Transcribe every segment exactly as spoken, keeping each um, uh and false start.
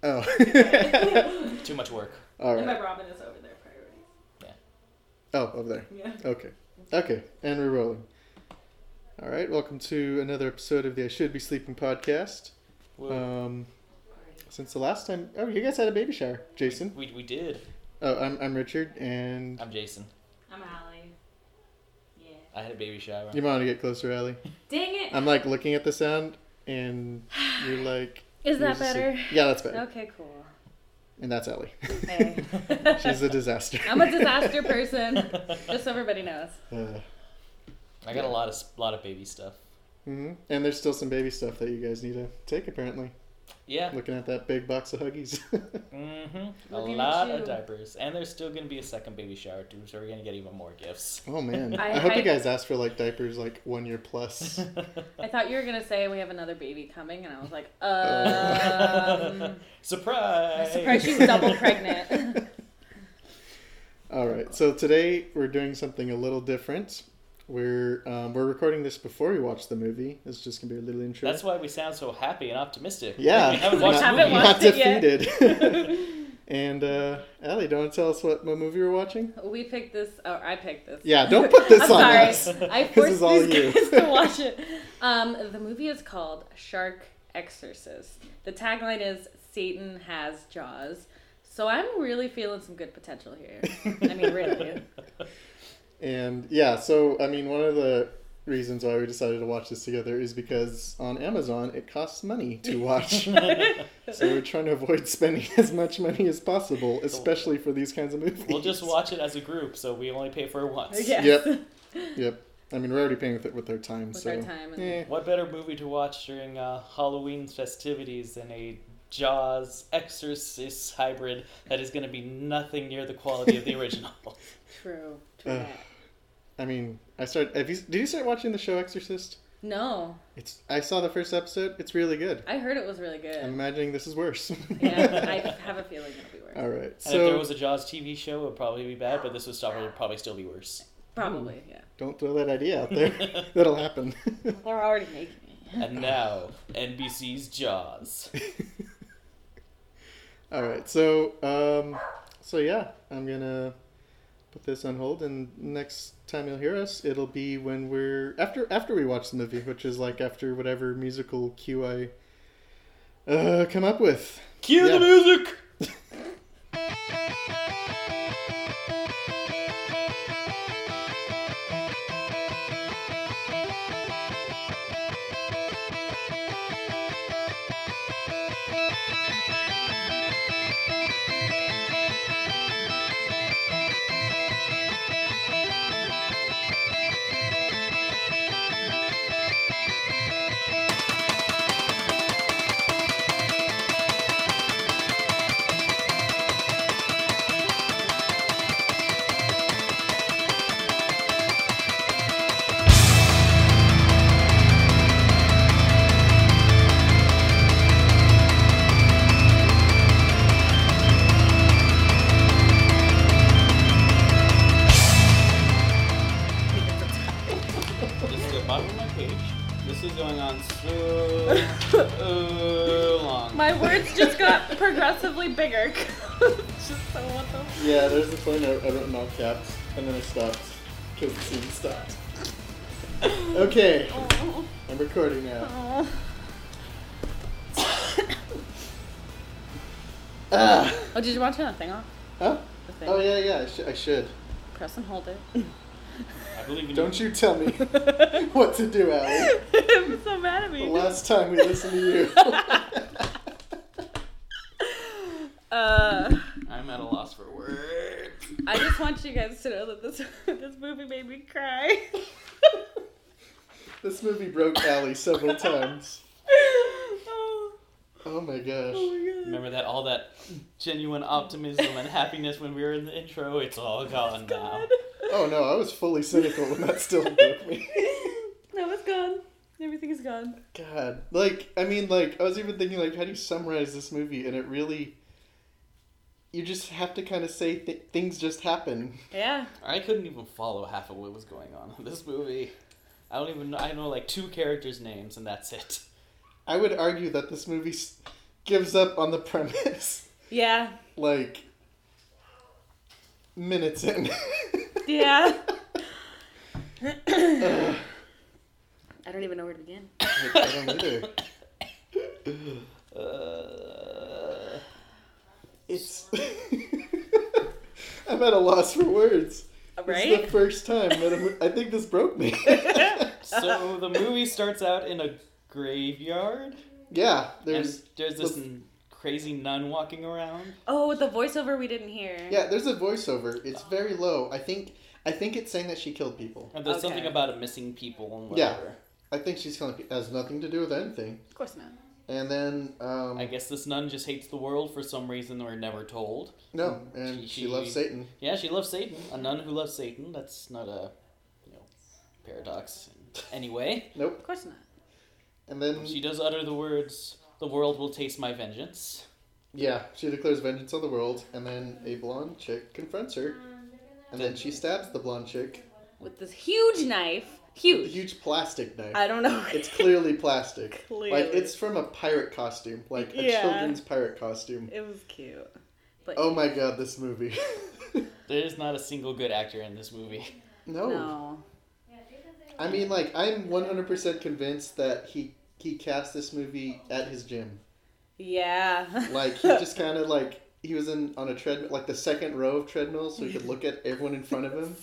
Oh. Too much work. All right. And my Robin is over there, priorities. Yeah. Oh, over there. Yeah. Okay. Okay, and we're rolling. All right, welcome to another episode of the I Should Be Sleeping podcast. Whoa. Um, since the last time, oh, you guys had a baby shower, Jason. We, we, we did. Oh, I'm I'm Richard, and I'm Jason. I'm Allie. Yeah. I had a baby shower. you might want to get closer, Allie. Dang it! I'm like looking at the sound, and you're like. Is you're that just better? like- yeah, that's better. Okay, cool. And that's Ellie. Hey. She's a disaster. I'm a disaster person, just so everybody knows. Uh, I got a lot of lot of baby stuff. hmm And there's still some baby stuff that you guys need to take, apparently. Yeah. Looking at that big box of Huggies. Mm-hmm. A Looking at lot you. of diapers. And there's still going to be a second baby shower, too, so we're going to get even more gifts. Oh, man. I, I- hope I- you guys asked for, like, diapers, like, one year plus. I thought you were gonna say we have another baby coming, and I was like, um. Surprise! I'm surprised she's double pregnant. All right. So today we're doing something a little different. We're um, we're recording this before we watch the movie. It's just going to be a little intro. That's why we sound so happy and optimistic. Yeah. We haven't We watched the haven't movie. watched Not it yet. defeated. And, uh, Allie, do you want to tell us what, what movie we're watching? We picked this. Oh, I picked this. Yeah, don't put this I'm on sorry. us. I This forced is all these you. guys to watch it. Um, the movie is called Shark Exorcist. The tagline is Satan has jaws. So I'm really feeling some good potential here. I mean, really. And yeah, so I mean, one of the reasons why we decided to watch this together is because on Amazon it costs money to watch. So we're trying to avoid spending as much money as possible, especially for these kinds of movies. We'll just watch it as a group, so we only pay for it once. Yes. Yep. Yep. I mean, we're already paying with it with our time. With so. our time. And Eh. What better movie to watch during uh, Halloween festivities than a Jaws Exorcist hybrid that is going to be nothing near the quality of the original? True. True. Uh, that. I mean, I started. Have you, did you start watching the show Exorcist? No. It's. I saw the first episode. It's really good. I heard it was really good. I'm imagining this is worse. Yeah, I have a feeling it'll be worse. All right. And So if there was a Jaws T V show, it would probably be bad, but this would probably, probably still be worse. Probably, yeah. don't throw that idea out there. That'll happen. They're already making it. And now, N B C's Jaws. All right. So, um, so yeah, I'm gonna put this on hold, and next time you'll hear us, it'll be when we're after after we watch the movie, which is like after whatever musical cue I uh, come up with. Cue Yeah. the music! This is the bottom of my page. This is going on so uh, long. My words just got progressively bigger. It's just so what the Yeah, there's the point I, I wrote in all caps, and then I stopped because the scene stopped. Okay, oh, I'm recording now. oh. Ah, Oh, did you want to turn that thing off? huh? The thing. Oh yeah, yeah. I, sh- I should. Press and hold it. I believe in Don't you tell me what to do, Allie. I'm so mad at The me. last time we listened to you. Uh, I'm at a loss for words. I just want you guys to know that this this movie made me cry. This movie broke Allie several times. Oh, Oh my gosh. oh my god. Remember that all that genuine optimism and happiness when we were in the intro? It's all gone now. God. Oh no, I was fully cynical when that still broke me. No, it's gone. Everything's gone. God. Like, I mean, like, I was even thinking, like, how do you summarize this movie? And it really... You just have to kind of say th- things just happen. Yeah. I couldn't even follow half of what was going on in this movie. I don't even know. I know like two characters' names, and that's it. I would argue that this movie s- gives up on the premise. Yeah. Like, minutes in. Yeah. uh, I don't even know where to begin. I don't either. Uh, It's... I'm at a loss for words. Right? It's the first time that I'm, I think this broke me. so the movie starts out in a graveyard. Yeah, There's there's... there's this the- n- crazy nun walking around. Oh, the voiceover we didn't hear. Yeah, there's a voiceover. It's very low. I think I think it's saying that she killed people. And there's Okay. something about a missing people and Yeah. whatever. I think she's killing people. It has nothing to do with anything. Of course not. And then, um... I guess this nun just hates the world for some reason we're never told. No, and She- she, she- loves Satan. Yeah, she loves Satan. A nun who loves Satan. That's not a, you know, paradox in any way. Nope. Of course not. And then, She does utter the words, "The world will taste my vengeance." yeah, she declares vengeance on the world, and then a blonde chick confronts her. And then she stabs the blonde chick With this huge knife. with a Huge. huge plastic knife. I don't know. It's clearly plastic. Clearly. Like, it's from a pirate costume. Like, a Yeah. children's pirate costume. It was cute. But Oh my god, this movie. There is not a single good actor in this movie. no. no. I mean, like, I'm one hundred percent convinced that he, he cast this movie at his gym. Yeah. Like, he just kind of, like, he was in on a treadmill, like the second row of treadmills, so he could look at everyone in front of him,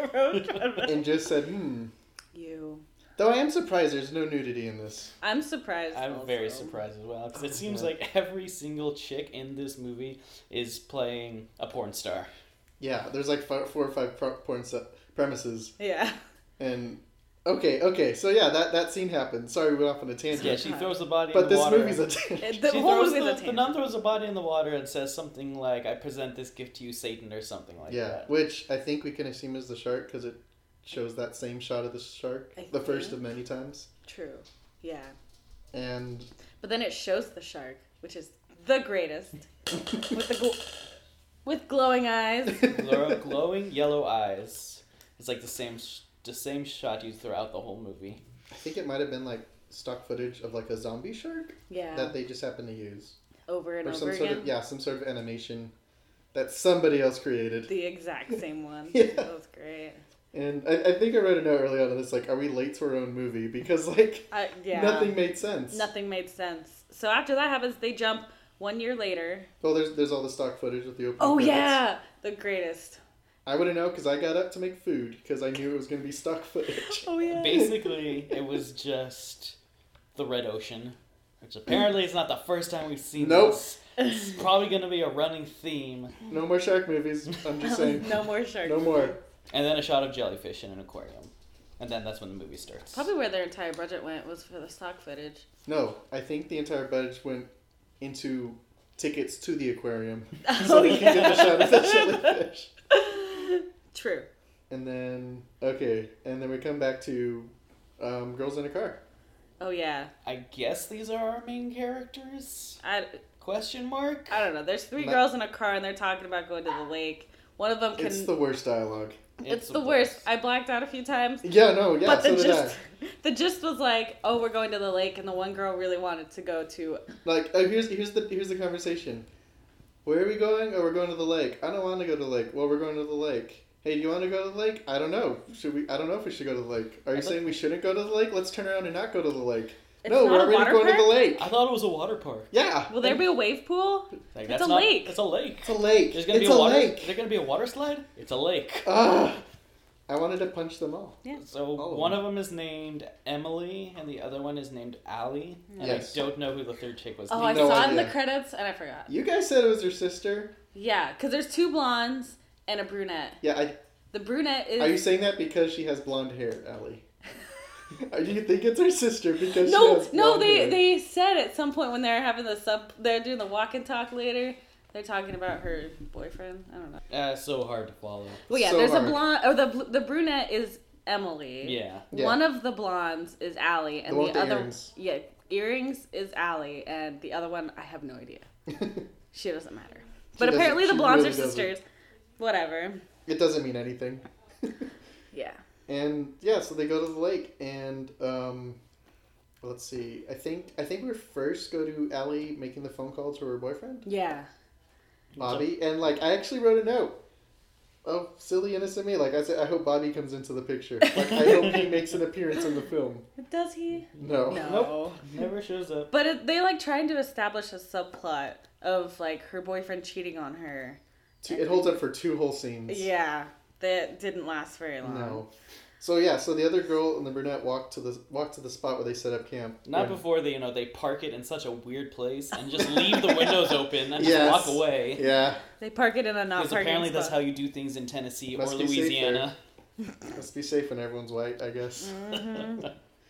and just said, hmm. You. Though I am surprised there's no nudity in this. I'm surprised. I'm also. very surprised as well because it seems Yeah. like every single chick in this movie is playing a porn star. Yeah, there's like four, four or five pro- porn se- premises, Yeah. and okay, okay, so yeah, that, that scene happened. Sorry, we went off on a tangent. Yeah, she throws the body but in the this water. movie's a tangent. It- the she whole throws movie's the, a the tangent. nun throws the body in the water and says something like, "I present this gift to you, Satan," or something like Yeah, that. which I think we can assume is the shark because it shows that same shot of the shark, I the first think. of many times. True. Yeah. And But then it shows the shark, which is the greatest, with the gl- with glowing eyes. Glow- glowing yellow eyes. It's like the same sh- the same shot used throughout the whole movie. I think it might have been like stock footage of like a zombie shark Yeah. that they just happened to use, Over and or over some again. sort of yeah, some sort of animation that somebody else created. The exact same one. Yeah. That was great. And I, I think I read a note early on in this, like, are we late to our own movie? Because, like, I, yeah. nothing made sense. Nothing made sense. So after that happens, they jump one year later. Well, there's there's all the stock footage with the opening Oh credits. yeah, the greatest. I wouldn't know because I got up to make food because I knew it was going to be stock footage. Oh yeah. Basically, it was just the Red Ocean, which apparently is not the first time we've seen Nope. this. It's probably going to be a running theme. No more shark movies. I'm just saying. no more sharks. No more. And then a shot of jellyfish in an aquarium. And then that's when the movie starts. Probably where their entire budget went was for the stock footage. No, I think the entire budget went into tickets to the aquarium. Oh, so they can get yeah. a shot of the jellyfish. True. And then, okay, and then we come back to um, Girls in a Car. Oh yeah. I guess these are our main characters? I, Question mark? I don't know. There's three Not- girls in a car and they're talking about going to the lake. One of them can. It's the worst dialogue. It's the worst. I blacked out a few times. Yeah, no, yeah, but the so did gist, the gist was like, oh, we're going to the lake, and the one girl really wanted to go to. I. Like, oh, here's here's the here's the conversation. Where are we going? Oh, we're going to the lake. I don't want to go to the lake. Well, we're going to the lake. Hey, do you want to go to the lake? I don't know. Should we? I don't know if we should go to the lake. Are you I look- saying we shouldn't go to the lake? Let's turn around and not go to the lake. It's no, not we're a already water going to park? the lake. I thought it was a water park. Yeah. Will there be a wave pool? Like, It's that's a not- lake. It's a lake. It's a lake. There's gonna it's be a, a water. lake. Is there gonna be a water slide? It's a lake. Ah, I wanted to punch them all. Yeah. So All of one them. of them is named Emily, and the other one is named Allie. And Yes. I don't know who the third chick was. Oh, You I no saw it in the idea. credits and I forgot. You guys said it was your sister. Yeah, because there's two blondes and a brunette. Yeah, I. The brunette is. Are you saying that because she has blonde hair, Allie? Or do you think it's her sister because no, she has no. blonde They hair? they said at some point when they're having the sub, they're doing the walk and talk later. They're talking about her boyfriend. I don't know. Uh, so hard to follow. Well, yeah. So there's hard. a blonde. Or the bl- the brunette is Emily. Yeah. Yeah. One of the blondes is Allie, and The one the, with the other earrings. yeah earrings is Allie, and the other one I have no idea. She doesn't matter. But doesn't- apparently the she blondes really are doesn't. sisters. Whatever. It doesn't mean anything. Yeah. And yeah, so they go to the lake, and um, let's see. I think I think we first go to Allie making the phone call to her boyfriend, Yeah. Bobby, and like I actually wrote a note. Oh, silly innocent me! Like I said, I hope Bobby comes into the picture. Like I hope he makes an appearance in the film. Does he? No. No. Nope. Never shows up. But it, they like trying to establish a subplot of like her boyfriend cheating on her. Two, it holds up for two whole scenes. Yeah, that didn't last very long. No. So yeah, so the other girl and the brunette walk to the walk to the spot where they set up camp. Not when- before they, you know, they park it in such a weird place and just leave the windows open and Yes. just walk away. Yeah. They park it in a not Because parking apparently spot. that's how you do things in Tennessee Must or be safe Louisiana. Must be safe when everyone's white, I guess. Mm-hmm.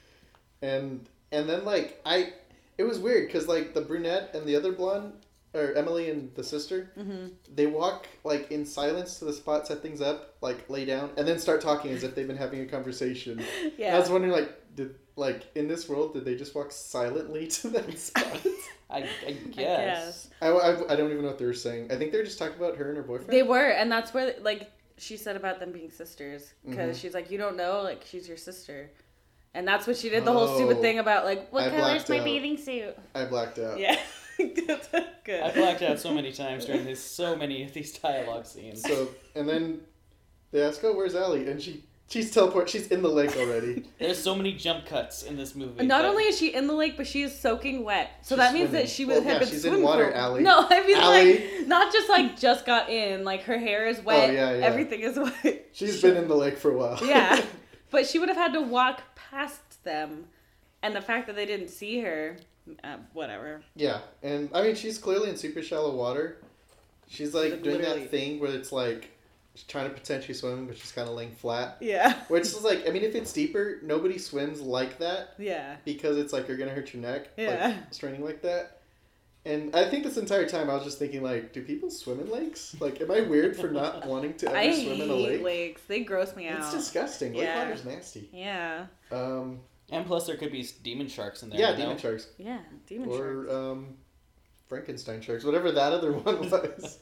And and then like I, it was weird because like the brunette and the other blonde, or Emily and the sister, Mm-hmm. they walk like in silence to the spot, set things up, like lay down, and then start talking as if they've been having a conversation. Yeah. I was wondering like did like in this world did they just walk silently to that spot? I, I guess. I guess. I, I, I don't even know what they were saying. I think they were just talking about her and her boyfriend. They were, and that's where like she said about them being sisters because Mhm. she's like, you don't know, like she's your sister, and that's what she did the whole stupid Oh. thing about like what I color is blacked my out. bathing suit? I blacked out. Yeah. Good. I blacked out so many times during this, so many of these dialogue scenes. So and then they ask, "Oh, where's Allie?" And she she's teleport. She's in the lake already. There's so many jump cuts in this movie. Not that- only is she in the lake, but she is soaking wet. So She's that means swimming. that she Well, would have yeah, been she's in swimming water, for- Allie. No, I mean Allie. like not just like just got in. Like her hair is wet. Oh, yeah, yeah. Everything is wet. She's been in the lake for a while. Yeah, but she would have had to walk past them, and the fact that they didn't see her, uh, whatever. Yeah, and I mean she's clearly in super shallow water. She's like Like, doing literally. that thing where it's like she's trying to pretend she's swimming, but she's kind of laying flat. Yeah. Which is like, I mean, if it's deeper, nobody swims like that Yeah. because it's like you're gonna hurt your neck. Yeah. Like, straining like that. And I think this entire time I was just thinking, like, do people swim in lakes? Like, am I weird for not wanting to ever I swim in a hate lake? lakes. They gross me out. It's disgusting. Lake Yeah. water's nasty. Yeah. Um, And plus, there could be demon sharks in there. yeah, you know? demon sharks. Yeah. Demon or sharks. um, Frankenstein sharks, whatever that other one was.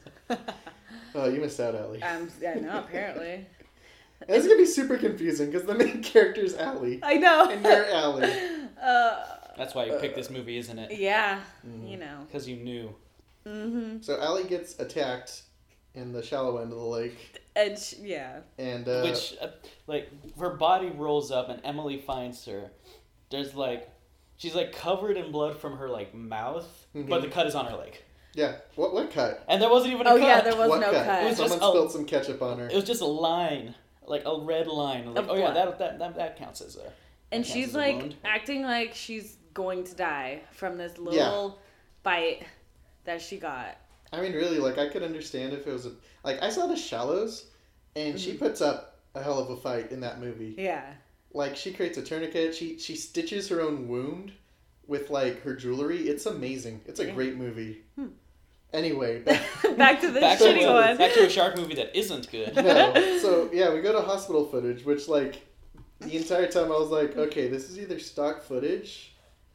Oh, you missed out, Allie. Um. Yeah. No. Apparently. And it's gonna be super confusing because the main character is Allie, I know. and you're Allie. Uh. That's why you picked this movie, isn't it? Yeah. Mhm. You know. Because you knew. Mm-hmm. So Allie gets attacked in the shallow end of the lake, And sh- yeah. and uh, Which, uh, like, her body rolls up and Emily finds her. There's, like, she's, like, covered in blood from her, like, mouth, Mhm. but the cut is on her leg. yeah, what what cut? And there wasn't even a Oh cut. yeah, there was what no cut? cut. It was Someone just a- spilled some ketchup on her. It was just a line, like a red line. Like, Of oh yeah, blood. that, that that that counts as a. And that counts she's as a like wound. acting like she's going to die from this little bite that she got. I mean, really, like I could understand if it was a like I saw The Shallows, and she Mhm. puts up a hell of a fight in that movie. Yeah. Like she creates a tourniquet. She she stitches her own wound with like her jewelry. It's amazing. It's a Yeah. great movie. Hmm. Anyway, Back to the back to, shitty a, one. back to a shark movie that isn't good. no. So yeah, we go to hospital footage, which like the entire time I was like, okay, this is either stock footage,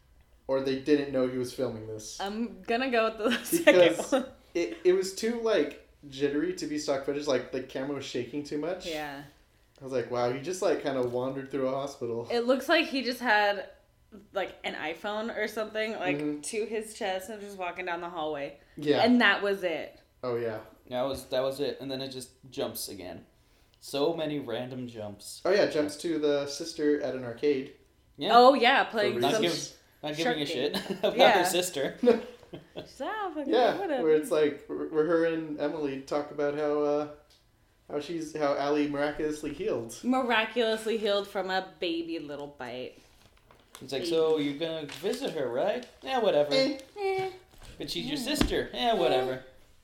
or they didn't know he was filming this. I'm gonna go with the Because- second one. It it was too like jittery to be stock footage. Like the camera was shaking too much. Yeah. I was like, wow, he just like kind of wandered through a hospital. It looks like he just had like an iPhone or something like Mhm. to his chest and just walking down the hallway. Yeah. And that was it. oh yeah. That was that was it, and then it just jumps again. So many random jumps. Oh yeah. Jumps to the sister at an arcade. Yeah, Oh yeah, playing For not some giving not giving a shark shit about Yeah. her sister. She's, "Ah, fucking Yeah, whatever." where it's like where her and Emily talk about how uh, how she's how Allie miraculously healed. miraculously healed from a baby little bite. It's like, so you're gonna visit her, right? Yeah, whatever. Eh. Eh, But she's your sister. Yeah, whatever.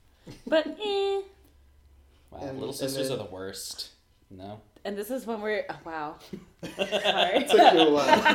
but eh. Wow, And- little and sisters then- are the worst. No. And this is when we're oh, wow. It took you a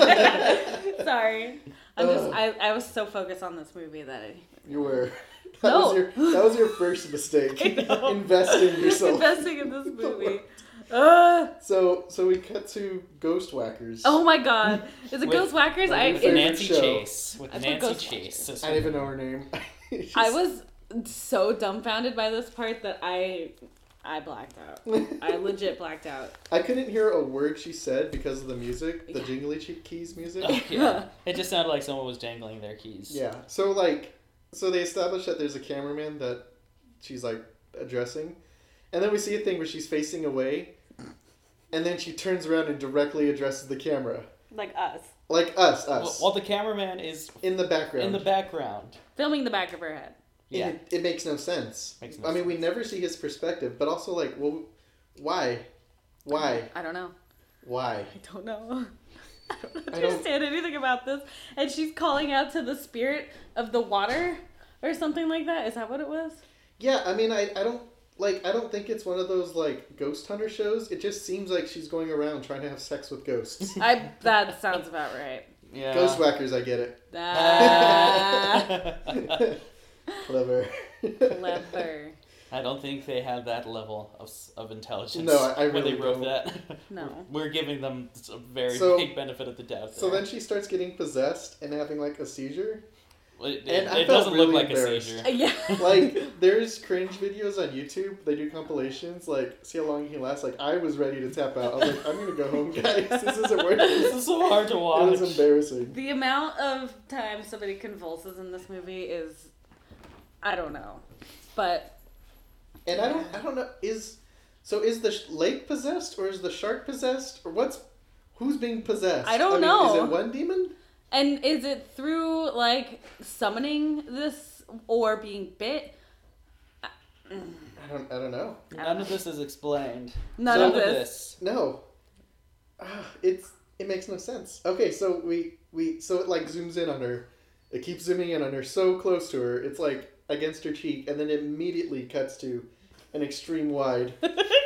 while. Sorry. I'm just Uh. I, I was so focused on this movie that I You were. That No. was your that was your first mistake. I know. Investing yourself. investing in this movie. Ugh. So so we cut to Ghost Whackers. Oh my god. Is it With- Ghost Whackers? I with With Favorite it, Nancy show. Chase. With I put Nancy Ghostbusters. Chase. I didn't even know her name. I was so dumbfounded by this part that I I blacked out. I legit blacked out. I couldn't hear a word she said because of the music, the Yeah. jingly che- keys music. Oh, yeah. It just sounded like someone was jangling their keys. Yeah. So like, so they established that there's a cameraman that she's like addressing, and then we see a thing where she's facing away, and then she turns around and directly addresses the camera, Like us. like us, Well, us, while the cameraman is in the background. in the background. Filming the back of her head. Yeah. It, it makes no sense. Makes no I mean, we sense. never see his perspective, but also like, well, why, why, I don't know. why? I don't know. I don't I don't- understand anything about this. And she's calling out to the spirit of the water or something like that. Is that what it was? Yeah, I mean, I, I don't like. I don't think it's one of those like ghost hunter shows. It just seems like she's going around trying to have sex with ghosts. I that sounds about right. Yeah. Ghost whackers, I get it. Ah, Clever. clever. I don't think they have that level of, s- of intelligence No, I- I when they really wrote don't. that. No. We're giving them a very So- big benefit of the doubt. So there. then she starts getting possessed and having like a seizure. Well, it, and it, I it felt doesn't look really like a embarrassed. seizure. Yeah. Like, there's cringe videos on YouTube. They do compilations. Like, see how long you can last. Like, I was ready to tap out. I was like, I'm gonna go home, guys. This isn't worth This it. is so hard to It watch. was embarrassing. The amount of times somebody convulses in this movie is, I don't know, but And I don't, I don't know. Is so? Is the sh- lake possessed or is the shark possessed or what's? Who's being possessed? I don't mean, know. Is it one demon? and is it through like summoning this or being bit? I don't. I don't know. None of this is explained. None None of this. No. Ah, it's it makes no sense. Okay, so we we so it like zooms in on her. It keeps zooming in on her so close to her. It's like against her cheek, and then it immediately cuts to an extreme wide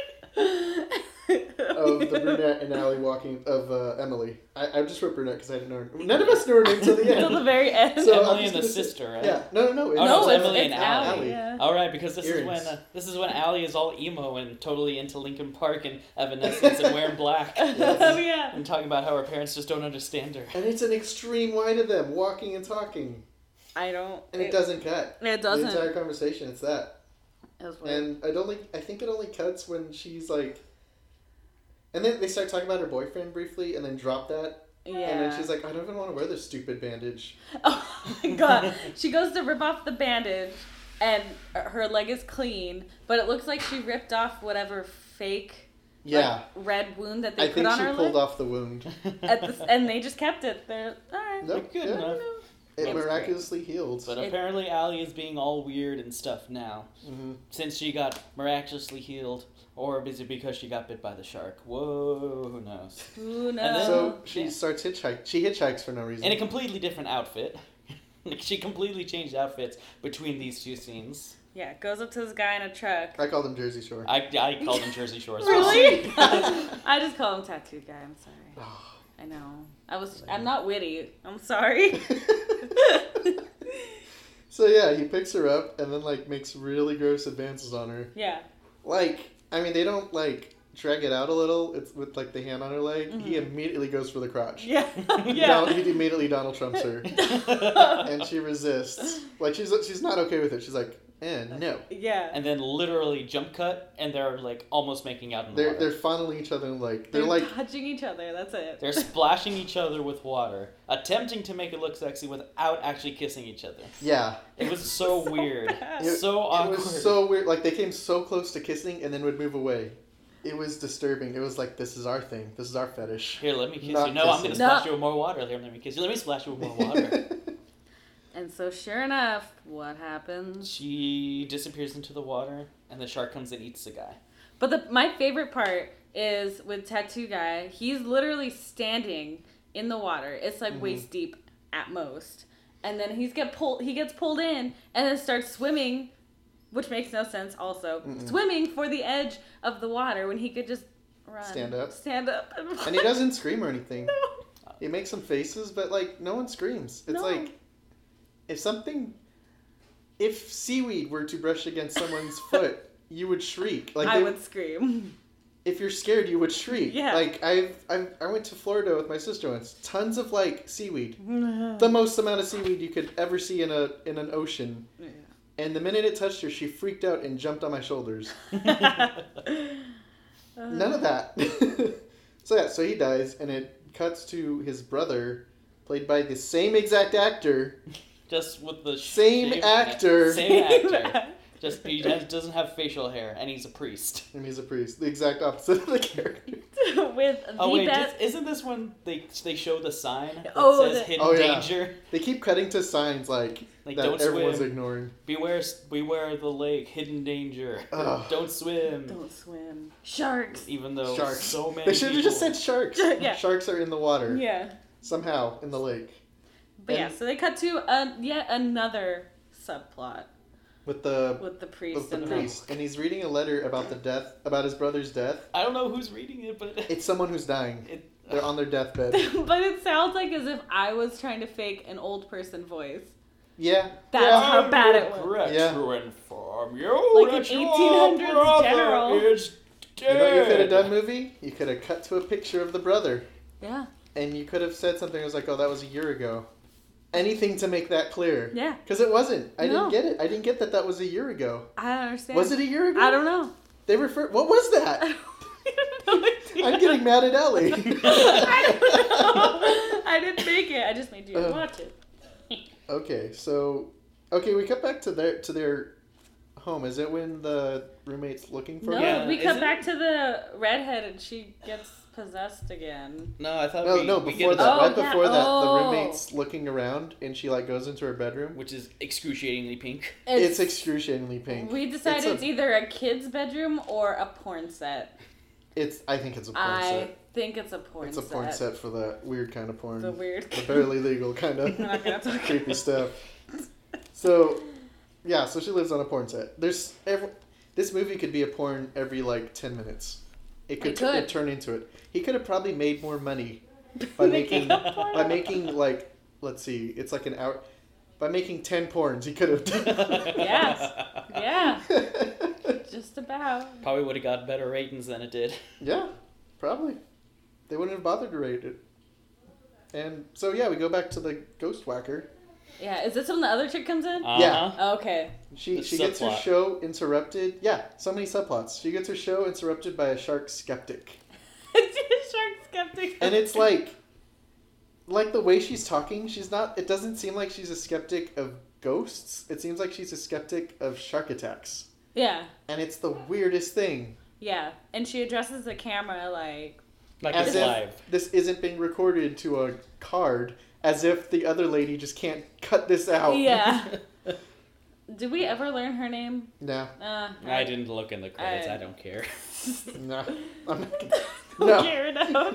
of the brunette and Allie walking of uh, Emily. I, I just wrote brunette because I didn't know her. None of us knew her name till the Till the end. very end. So I'm Emily just and the gonna say- sister, right? Yeah. No, no, no. Oh, It's, no, no, it's it's, Emily it's and Allie. Allie. Yeah. All right, because this Earrings. is when uh, this is when Allie is all emo and totally into Linkin Park and Evanescence and wearing black Oh yeah. and talking about how her parents just don't understand her. and it's an extreme wide of them walking and talking, I don't. and it, doesn't cut. It doesn't. The entire conversation, it's that. It was weird. And I don't think I think it only cuts when she's like, and then they start talking about her boyfriend briefly, and then drop that, Yeah. and then she's like, I don't even want to wear this stupid bandage. Oh my god. She goes to rip off the bandage and her leg is clean, but it looks like she ripped off whatever fake Yeah, like, red wound that they I put think on she her pulled leg. off the wound. At the, and they just kept it. They're alright. Nope, Good yeah, enough. it It was miraculously healed. But It- apparently Allie is being all weird and stuff now. hmm Since she got miraculously healed, or is it because she got bit by the shark? Whoa, who knows? Who knows? And then- So she yeah. starts hitchhike. She hitchhikes for no reason. In a completely different outfit. Like, she completely changed outfits between these two scenes. yeah, goes up to this guy in a truck. I called him Jersey Shore. I, I called him Jersey Shore. Really? I just call him tattoo guy. I'm sorry. I know. I was. I'm not witty. I'm sorry. So yeah, he picks her up and then like makes really gross advances on her. Yeah. Like, I mean, they don't like drag it out a little. It's with like the hand on her leg. He Mhm. immediately goes for the crotch. Yeah. He Yeah. Don- he immediately Donald Trumps her, and she resists. Like she's she's not okay with it. She's like, eh, no. Yeah. And then literally jump cut, and they're like almost making out in the They're water. they're funneling each other in like they're, They're like touching each other. That's it. They're splashing each other with water, attempting to make it look sexy without actually kissing each other. yeah. It was so, So weird. bad. It, So it awkward. was so weird. Like they came so close to kissing and then would move away. It was disturbing. It was like this is our thing. This is our fetish. Here, let me kiss Not you. No, I'm kissing. gonna No. splash you with more water. Here, let me kiss you. Let me splash you with more water. And so, sure enough, what happens? She disappears into the water, and the shark comes and eats the guy. But the my favorite part is with tattoo guy. He's literally standing in the water. It's like Mhm. waist deep at most, and then he's get pulled. He gets pulled in and then starts swimming, which makes no sense. Also, Mm-mm. swimming for the edge of the water when he could just run, Stand up. stand up, and, And he doesn't scream or anything. No. He makes some faces, but like no one screams. It's No. like if something, if seaweed were to brush against someone's foot, you would shriek. Like I they- would scream. if you're scared, you would shriek. Yeah. Like I've, I've I went to Florida with my sister once. Tons of like seaweed. The most amount of seaweed you could ever see in a in an ocean. Yeah. And the minute it touched her, she freaked out and jumped on my shoulders. None of that. So yeah, so he dies, and it cuts to his brother, played by the same exact actor. Just with the Same shaved- actor. Same actor. Just he has, doesn't have facial hair, and he's a priest. And he's a priest. The exact opposite of the character. With the Oh wait, best. dis- isn't this when they they show the sign that Oh, says the- hidden Oh, yeah. danger? They keep cutting to signs like, Like that don't everyone's swim. ignoring. Beware, beware the lake, hidden danger. Ugh. Don't swim. Don't swim. Sharks. Even though Sharks. so many They should have just people- said sharks. Yeah. Sharks are in the water. Yeah. Somehow, in the lake. But And- yeah, so they cut to uh, yet another subplot With the with the priest with the and priest. And he's reading a letter about the death, about his brother's death. I don't know who's reading it, but It's someone who's dying. it, They're on their deathbed. the. But it sounds like as if I was trying to fake an old person voice. Yeah. That's yeah. how bad it was. regret Yeah. to inform you Like an that your eighteen hundreds brother general. is dead. You know what you could have done, movie? You could have cut to a picture of the brother. Yeah. And you could have said something that was like, oh, that was a year ago. Anything to make that clear. Yeah. Because it wasn't. I No. didn't get it. I didn't get that that was a year ago. I don't understand. Was it a year ago? I don't know. They refer. What was I that? don't, I don't know. I'm getting mad at Ellie. I don't know. I didn't make it. I just made you Uh. watch it. Okay, so okay, we cut back to their to their home. Is it when the roommate's looking for No, her? Yeah, we is cut it? back to the redhead and she gets possessed again. No, I thought No, we, no. we Before get that, Oh, right yeah. before that, the Oh. roommate's looking around and she like goes into her bedroom. which is excruciatingly pink. It's, excruciatingly pink. We decided It's it's, a- either a kid's bedroom or a porn set. It's. I think it's a porn I set. think it's a porn It's a set. porn set for that weird kind of porn. The weird. The barely legal kind of We're not gonna talk creepy about stuff. So, yeah. So she lives on a porn set. There's every, this movie could be a porn every like ten minutes. It could, It could. It turn into it. He could have probably made more money by making Making a porn. by making like let's see, it's like an hour. By making ten porns, he could have done. Yes. Yeah. Just about. Probably would have got better ratings than it did. Yeah, probably. They wouldn't have bothered to rate it. And so yeah, we go back to the ghost whacker. Yeah. Is this when the other chick comes in? Uh-huh. Yeah. Oh, okay. She The she gets her subplot. show interrupted. Yeah, so many subplots. She gets her show interrupted by a shark skeptic. Shark skeptic. And it's like like the way she's talking, she's not it doesn't seem like she's a skeptic of ghosts. It seems like she's a skeptic of shark attacks. Yeah. And it's the weirdest thing. Yeah. And she addresses the camera like. Like As it's if live. this isn't being recorded to a card, as if the other lady just can't cut this out. Yeah. Did we ever learn her name? Nah. Uh, I didn't look in the credits. I- I, don't care. Nah. I'm not gonna... Don't No. care enough.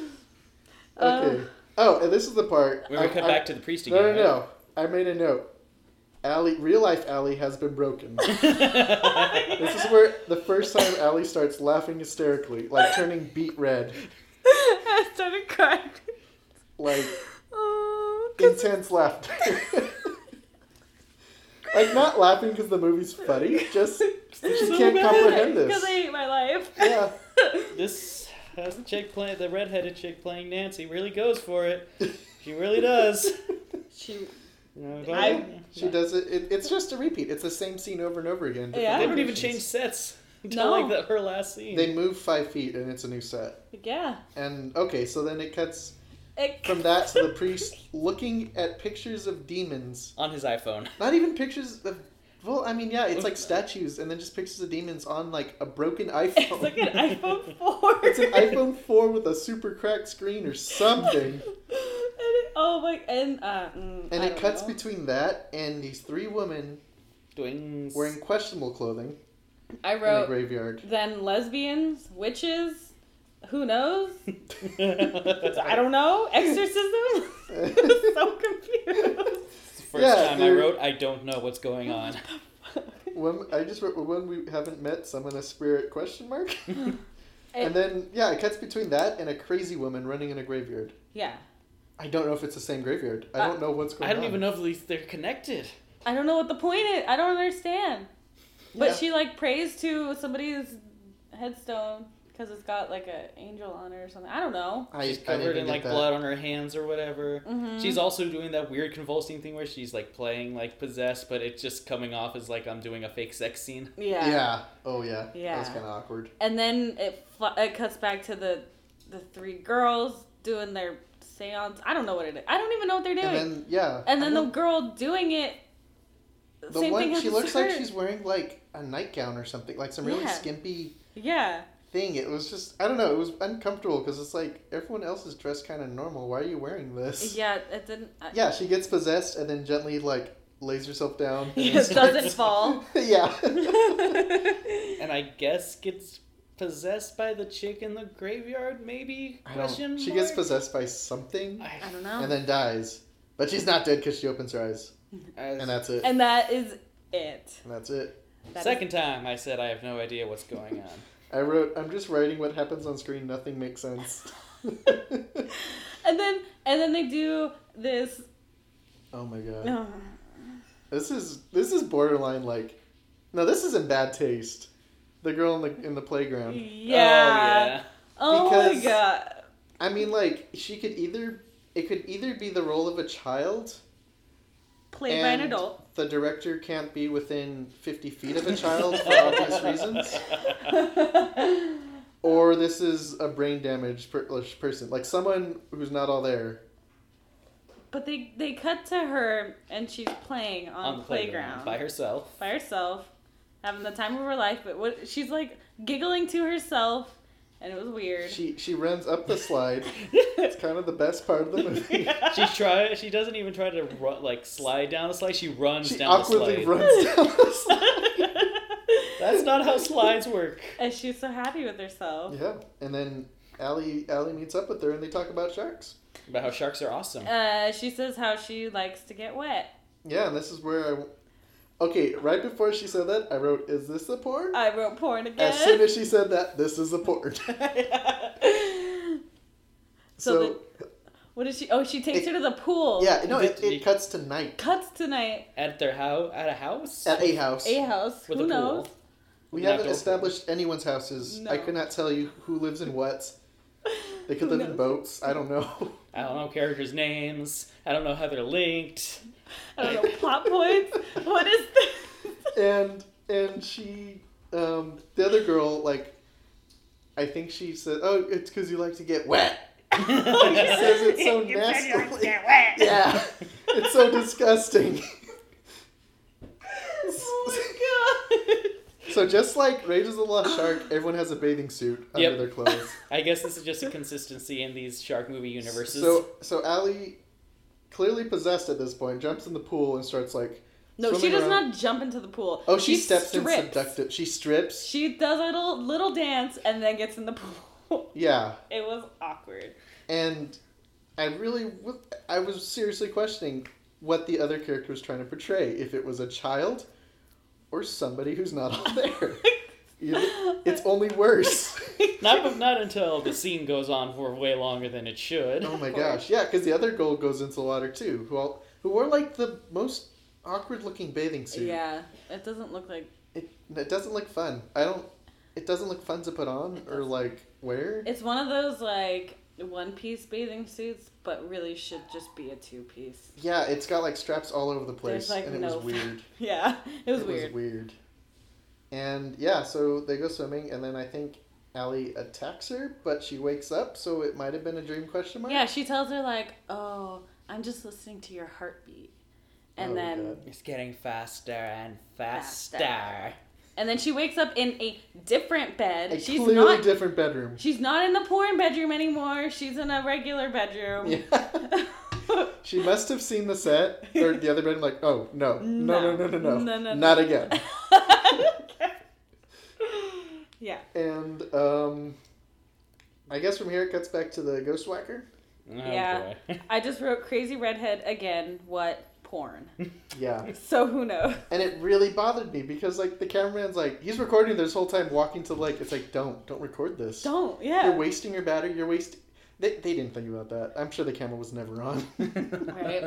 Okay. Oh, and this is the part. We're gonna I- cut I- back to the priest No, again. no, no. I made a note. Allie, real life Allie has been broken. right? This is where the first time Allie starts laughing hysterically, like turning beet red, I started crying. like Oh, 'cause- intense laughter. Like not laughing because the movie's funny, just she So can't bad. comprehend Because I this. hate my life. Yeah. This uh, chick playing the redheaded chick playing Nancy really goes for it. She really does. She. No, don't- I- She does it, it. It's just a repeat. It's the same scene over and over again. different Yeah. They don't even locations. change sets until No. like the, her last scene. They move five feet and it's a new set. Yeah. And okay, so then it cuts It, from that to the priest looking at pictures of demons. on his iPhone. Not even pictures of. Well, I mean, yeah, it's like statues and then just pictures of demons on like a broken iPhone. It's like an iPhone four. It's an iPhone four with a super cracked screen or something. And it, oh my, and uh, mm, And I it don't cuts know. between that and these three women Doing wearing questionable clothing I in a wrote graveyard. then lesbians, witches, who knows? I don't know. Exorcism. So confused. First Yeah, time I they're- wrote, I don't know what's going on. When I just wrote when we haven't met summon a spirit question mark. It- And then yeah, it cuts between that and a crazy woman running in a graveyard. Yeah. I don't know if it's the same graveyard. I Uh, don't know what's going I on. don't even know if these- they're connected. I don't know what the point is. I don't understand. But Yeah. she like prays to somebody's headstone Because it's got like an angel on it or something. I don't know. I, She's I covered didn't in get like that. blood on her hands or whatever. Mm-hmm. She's also doing that weird convulsing thing where she's like playing like possessed, but it's just coming off as like I'm doing a fake sex scene. Yeah. Yeah. Oh yeah. Yeah. That was kind of awkward. And then it fl- it cuts back to the the three girls doing their seance. I don't know what it is. I don't even know what they're doing. And then yeah. And then I the don't- girl doing it. the same one thing she happens looks to like her. she's wearing like a nightgown or something, like some really Yeah. skimpy Yeah. thing. It was just I don't know. It was uncomfortable because it's like everyone else is dressed kind of normal. Why are you wearing this? Yeah. It didn't. I, Yeah, she gets possessed and then gently like lays herself down. and It then doesn't starts- fall. yeah. And I guess gets possessed by the chick in the graveyard, maybe? I Question don't, she mark? gets possessed by something I, I don't know. and then dies, but she's not dead because she opens her eyes, as- and that's it. And that is it. And that's it. That second time I said I have no idea what's going on. I wrote, I'm just writing what happens on screen. Nothing makes sense. Is, and then and then they do this. Oh my god. Oh. This is this is borderline like, no, this is in bad taste. The girl in the in the playground. Yeah. Oh, Because- my god. I mean, like she could either it could either be the role of a child, Played by an and adult. the director can't be within fifty feet of a child for obvious reasons, or this is a brain damaged per- person, like someone who's not all there. But they they cut to her and she's playing on, On the playground by herself. by herself, having the time of her life. But what she's like giggling to herself, and it was weird. She she runs up the slide. It's kind of the best part of the movie. She try. She doesn't even try to run, like slide down the slide. She runs She down the awkwardly slide. runs down the slide. That's not how slides work. And she's so happy with herself. Yeah, and then Allie Allie meets up with her and they talk about sharks. About how sharks are awesome. Uh, she says how she likes to get wet. Yeah, and this is where I. Okay, right before she said that, I wrote, "Is this a porn?" I wrote porn again. As soon as she said that, this is a porn. So, so the, what is she? Oh, she takes It- her to the pool. yeah, no, it, Did- it cuts to night Cuts tonight. At their house, at a house. at a house. A house. With Who a pool. knows? We Not haven't door established anyone's houses. No. I could not tell you who lives in what. They could Who live in knows? boats. I don't know. I don't know characters' names. I don't know how they're linked. I don't know. Plot points. What is this? and and she, um, the other girl, like, I think she said, "Oh, it's because you like to get wet." She says it so nastily. Yeah, it's so disgusting. Oh my god. So just like Raiders of the Lost Shark, everyone has a bathing suit under Yep. their clothes. I guess this is just a consistency in these shark movie universes. So so Allie, clearly possessed at this point, jumps in the pool and starts like. No, she swimming does around. not jump into the pool. Oh, she, steps strips. in seductive. She strips. She does a little little dance and then gets in the pool. Yeah, It was awkward. and I really, w- I was seriously questioning what the other character was trying to portray. If it was a child, or somebody who's not all there. You- It's only worse. not not until the scene goes on for way longer than it should. Oh my Of course. gosh, yeah, because the other girl goes into the water too, who all, who wore like the most awkward looking bathing suit. Yeah, it doesn't look like It it doesn't look fun. I don't. It doesn't look fun to put on or like wear. it's one of those like one piece bathing suits, but really should just be a two piece. Yeah, it's got like straps all over the place, There's, like, and it no- was weird. Yeah, it was it weird. was weird. And yeah, so they go swimming, and then I think Allie attacks her, but she wakes up, so it might have been a dream question mark. Yeah, she tells her like, "Oh, I'm just listening to your heartbeat," and Oh, then God. It's getting faster and faster. Faster. and then she wakes up in a different bed. A she's clearly not. different bedroom. She's not in the porn bedroom anymore. She's in a regular bedroom. Yeah. She must have seen the set or the other bedroom, like, oh no, no, no, no, no, no, No, no, no. not again. Yeah. And um, I guess from here it cuts back to the ghost whacker. Oh, Yeah. boy. I just wrote crazy redhead again. What porn? Yeah. So who knows? And it really bothered me because like the cameraman's like he's recording this whole time walking to like it's like don't don't record this. Don't. Yeah. You're wasting your battery. You're wasting. They they didn't think about that. I'm sure the camera was never on.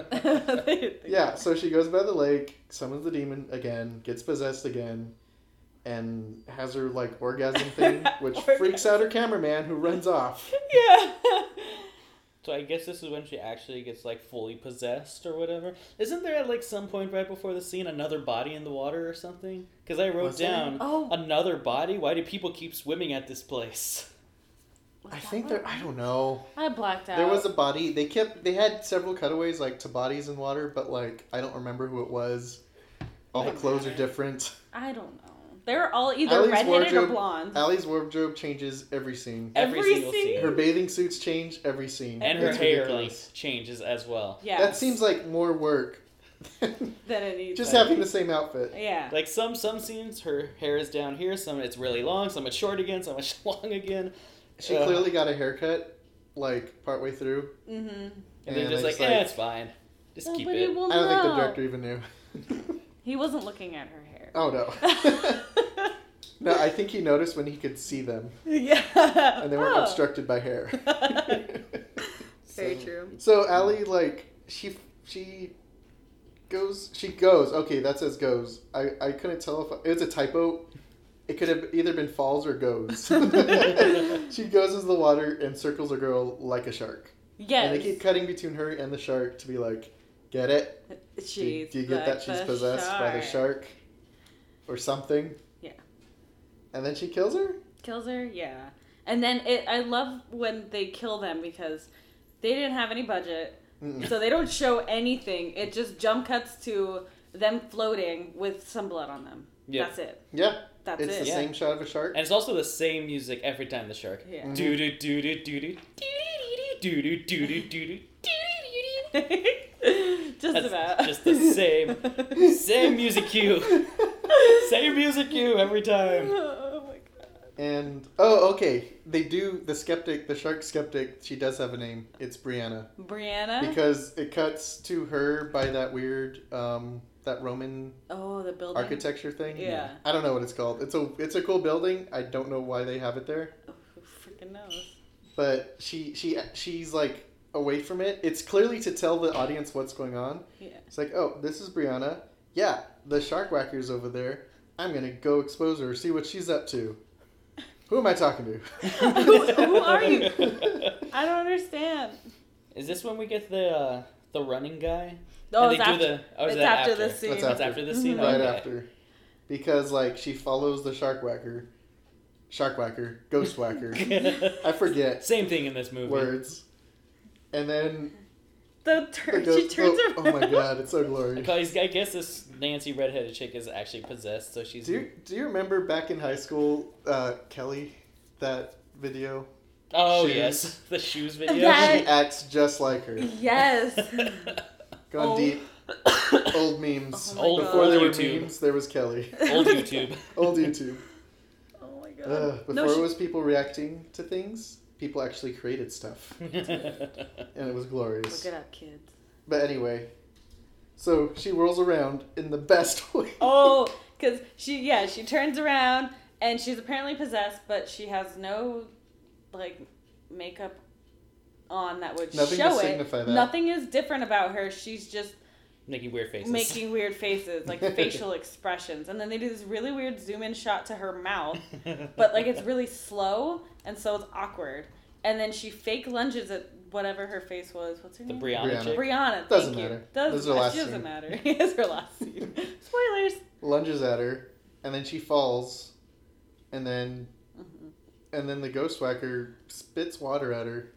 Right. Yeah. So she goes by the lake, summons the demon again, gets possessed again, and has her like orgasm thing, which freaks out her cameraman who runs off. Yeah. So I guess this is when she actually gets like fully possessed or whatever. Isn't there at like some point right before the scene another body in the water or something? Because I wrote Was there? down Oh. another body. Why do people keep swimming at this place? Was I that think what- there. I don't know. I blacked out. There was a body. They kept. They had several cutaways like to bodies in water, but like I don't remember who it was. All the Doesn't clothes are matter. different. I don't know. They're all either Allie's redheaded or wardrobe- blonde. Allie's wardrobe changes every scene. Every, Every single scene? scene. Her bathing suits change every scene. And her It's hair ridiculous. like changes as well. Yeah. That seems like more work than Than it needs. just to having be. the same outfit. Yeah. Like some some scenes, her hair is down here. Some it's really long. Some it's short again. Some it's long again. She Ugh. clearly got a haircut, like partway through. Mm-hmm. And, And they're just it's like, like- eh, it's fine. Just keep Nobody it. will I don't think the know. director even knew. He wasn't looking at her hair. Oh no. No, I think he noticed when he could see them, Yeah. and they weren't Oh. obstructed by hair. Very So- true. So Allie, like, she she goes, she goes. Okay, that says goes. I, I couldn't tell if it was a typo. It could have either been falls or goes. She goes into the water and circles a girl like a shark. Yes. And they keep cutting between her and the shark to be like, get it? Do, She's do you get that she's the possessed by the shark or something? Yeah. And then she kills her? Kills her, yeah. And then it I love when they kill them because they didn't have any budget. Mm-mm. So they don't show anything. It just jump cuts to them floating with some blood on them. Yeah. That's it. Yeah, That's it's it. the Yeah. same shot of a shark. And it's also the same music every time the shark. Yeah. Mhm. Do do do do do do do do do do do do. Just That's about. just the same same music cue. Same music cue every time. Oh my god. And, oh, okay. They do, the skeptic, the shark skeptic, she does have a name. It's Brianna. Brianna? Because it cuts to her by that weird, um, that Roman Oh, the building. architecture thing. Yeah. I don't know what it's called. It's a it's a cool building. I don't know why they have it there. Oh, who freaking knows? But she she she's like away from it. It's clearly to tell the audience what's going on. Yeah. It's like, oh, this is Brianna. Yeah, the shark whacker's over there. I'm gonna go expose her, see what she's up to. Who am I talking to? who, who are you? I don't understand. Is this when we get the uh, the running guy? Oh, And it's they do after, the. Oh, is it's that after after the scene. That's That's after the scene. Mhm. Right Okay. after. Because like she follows the shark whacker. Shark whacker. Ghost whacker. I forget Same thing in this movie. words. And then The the turn, she ghost, turns oh, around. oh my god, it's so glorious. Because I guess this Nancy redheaded chick is actually possessed, so she's. Do you, do you remember back in high school, uh, Kelly, that video? Oh shoes? yes, the shoes video. That- She acts just like her. Yes. Gone Oh. deep. Old memes. Oh my Old- God. Before there were YouTube. memes, there was Kelly. Old YouTube. Old YouTube. Oh my god. Uh, before No, she- it was people reacting to things, people actually created stuff. And it was glorious. Look it up, kids. But anyway, so she whirls around in the best way. Oh, because she, yeah, she turns around and she's apparently possessed, but she has no, like, makeup on that would Nothing to show it. signify that. Nothing is different about her. She's just Making weird faces. making weird faces, like facial expressions. And then they do this really weird zoom in shot to her mouth, but like it's really slow, and so it's awkward. And then she fake lunges at whatever her face was. What's her The name? Brianna, Brianna. chick. Brianna. Thank Doesn't you. matter. Doesn't, This is her last she doesn't scene. matter. It's her last scene. Spoilers. Lunges at her, and then she falls, and then Mhm. and then the ghost whacker spits water at her.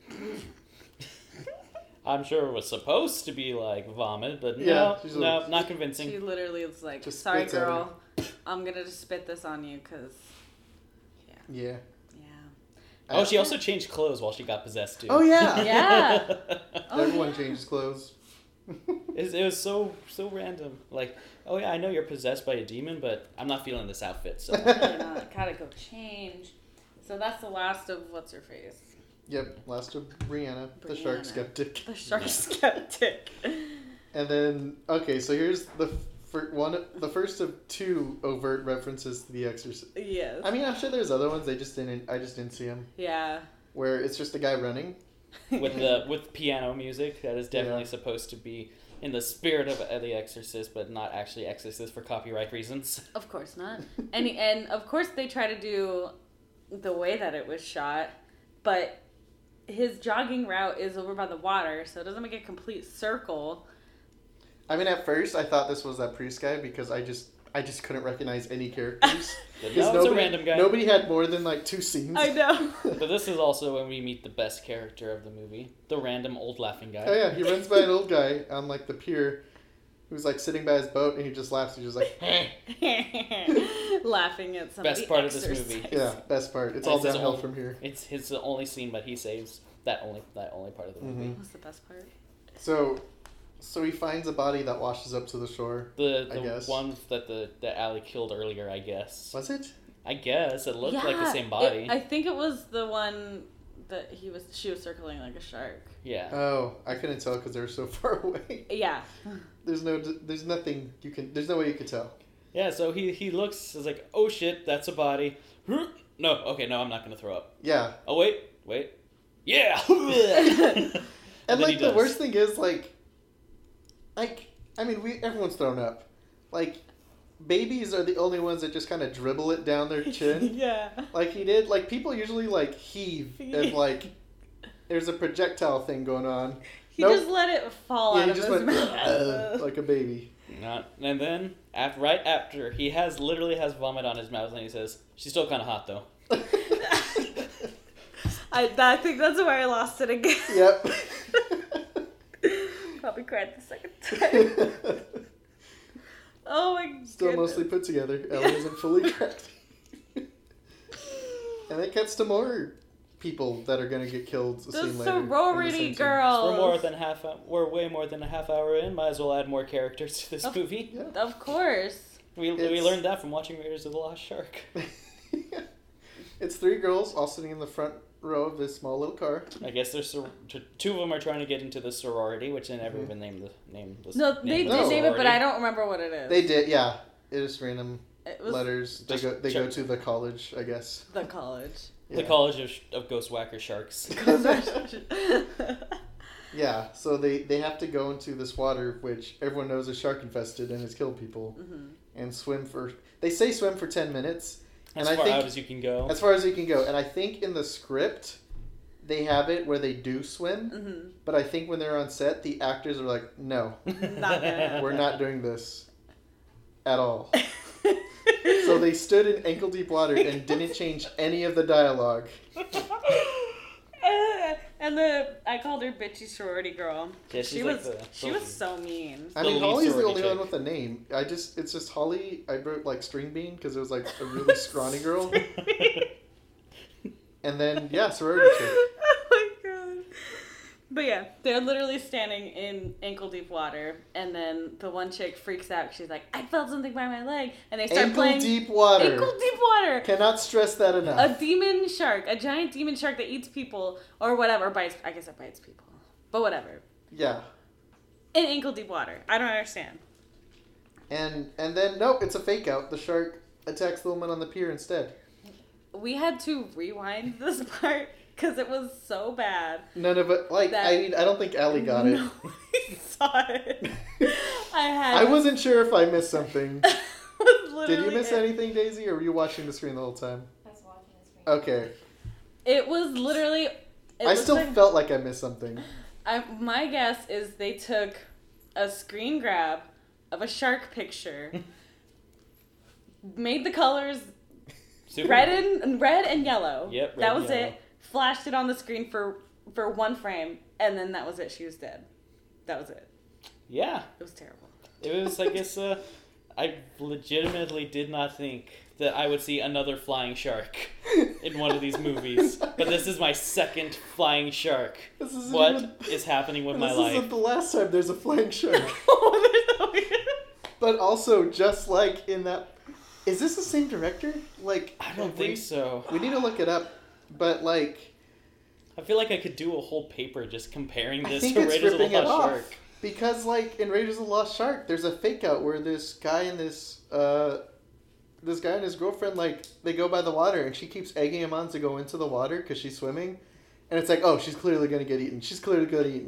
I'm sure it was supposed to be like vomit, but Yeah, no, she's no, like- not convincing. She literally is like, Just sorry, spits at her. girl. I'm going to just spit this on you because, Yeah. yeah. Oh, she also changed clothes while she got possessed too. Oh yeah. Yeah. Oh, Everyone yeah. changes clothes. It's- it was so so random. Like, oh yeah, I know you're possessed by a demon, but I'm not feeling this outfit. So Really not. Gotta go change. So that's the last of what's her face? Yep. Last of Brianna, the shark Brianna. skeptic. The shark skeptic. And then okay, so here's the fir- one, the first of two overt references to The Exorcist. Yes. I mean, I'm sure there's other ones. They just didn't. I just didn't see them. Yeah. Where it's just a guy running. with the with piano music, that is definitely Yeah. supposed to be in the spirit of uh, The Exorcist, but not actually Exorcist for copyright reasons. Of course not. And and of course they try to do the way that it was shot, but his jogging route is over by the water, so it doesn't make a complete circle. I mean, at first I thought this was that priest guy because I just I just couldn't recognize any characters. But Because no, it's nobody, a random guy. nobody had more than like two scenes. I know. But this is also when we meet the best character of the movie, the random old laughing guy. Oh yeah, he runs by an old guy on like the pier who's like sitting by his boat and he just laughs. He's just like, laughing at somebody. Best part of this movie. yeah, best part. It's And all it's his downhill own- from here. It's his only scene, but he saves that only that only part of the movie. Mhm. What's the best part? So, so he finds a body that washes up to the shore. The I the guess. one that the that Allie killed earlier, I guess. Was it? I guess it looked like the Yeah, same body. it- I think it was the one that he was. She was circling like a shark. yeah. Oh, I couldn't tell because they were so far away. Yeah. There's no, there's nothing you can. There's no way you could tell. Yeah. So he he looks is like, oh shit, that's a body. No, okay, no, I'm not gonna throw up. Yeah, Oh wait, wait. Yeah. and, then like he the does. worst thing is like, like I mean, we everyone's thrown up. Like, babies are the only ones that just kind of dribble it down their chin. Yeah. Like he did. Like people usually like heave and like there's a projectile thing going on. He Nope. just let it fall Yeah, out he of just his went mouth. like a baby. Not, and then after, right after he has literally has vomit on his mouth, and he says, "She's still kind of hot though." I, I think that's where I lost it again. Yep. Probably cried the second time. Oh my Still goodness. mostly put together. Ellie isn't fully cracked. And it gets to more people that are gonna get killed a The scene later. in the sorority same scene. girls. We're more than half. We're way more than a half hour in. Might as well add more characters to this Of- movie. Yeah. Of course. We we It's- learned that from watching Raiders of the Lost Shark. It's three girls all sitting in the front row of this small little car. I guess there's sor- t- two of them are trying to get into the sorority, which they never Mhm. even named the name. The, No, name they of did the name it, but sorority. I don't remember what it is. They did, yeah. It is random It was letters. They Just go. They go check. to the college, I guess. the college. The Yeah. College of, of Ghost Whacker Sharks. Yeah, so they, they have to go into this water, which everyone knows is shark infested and has killed people, Mhm. and swim for. They say swim for ten minutes, As and I far think out as you can go. as far as you can go. And I think in the script, they have it where they do swim, Mhm. but I think when they're on set, the actors are like, "No, Not gonna we're not doing this at all." So they stood in ankle deep water and didn't change any of the dialogue. And the I called her bitchy sorority girl. Yeah, she's she like was the- she was so mean. I The mean, lead Holly's the sorority only one chick. with a name. I just, it's just Holly. I wrote like string bean because it was like a really scrawny girl. And then, yeah, sorority chick. Oh my god. But yeah, they're literally standing in ankle deep water, and then the one chick freaks out. She's like, "I felt something by my leg," and they start Ankle playing deep water. ankle deep water. Cannot stress that enough. A demon shark, a giant demon shark that eats people or whatever, bites. I guess it bites people, but whatever. Yeah. In ankle deep water, I don't understand. And and then, nope, it's a fake out. The shark attacks the woman on the pier instead. We had to rewind this part because it was so bad. None of it, like, That- I mean, I don't think Allie got it. Nobody saw it. I had. I wasn't sure if I missed something. was Did you literally miss it. anything, Daisy, or were you watching the screen the whole time? I was watching the screen. Okay. It was literally. It I looks still like- felt like I missed something. I, my guess is they took a screen grab of a shark picture, made the colors Super- red and red and yellow. Yep, red that and was yellow. it. Flashed it on the screen for for one frame, and then that was it. She was dead. That was it. Yeah, It was terrible. it was. I guess uh, I legitimately did not think that I would see another flying shark in one of these movies. But this is my second flying shark. This isn't What even- is happening with this my isn't life? the last time there's a flying shark. Oh, there's no way. But also, just like in that... Is this the same director? Like, I don't we- think so. We need to look it up. But, like, I feel like I could do a whole paper just comparing I this think to it's Raiders of the ripping it Lost off. Shark. Because, like, in Raiders of the Lost Shark, there's a fake out where this guy and this, uh... This guy and his girlfriend, like, they go by the water, and she keeps egging him on to go into the water because she's swimming. And it's like, oh, she's clearly going to get eaten. She's clearly going to get eaten.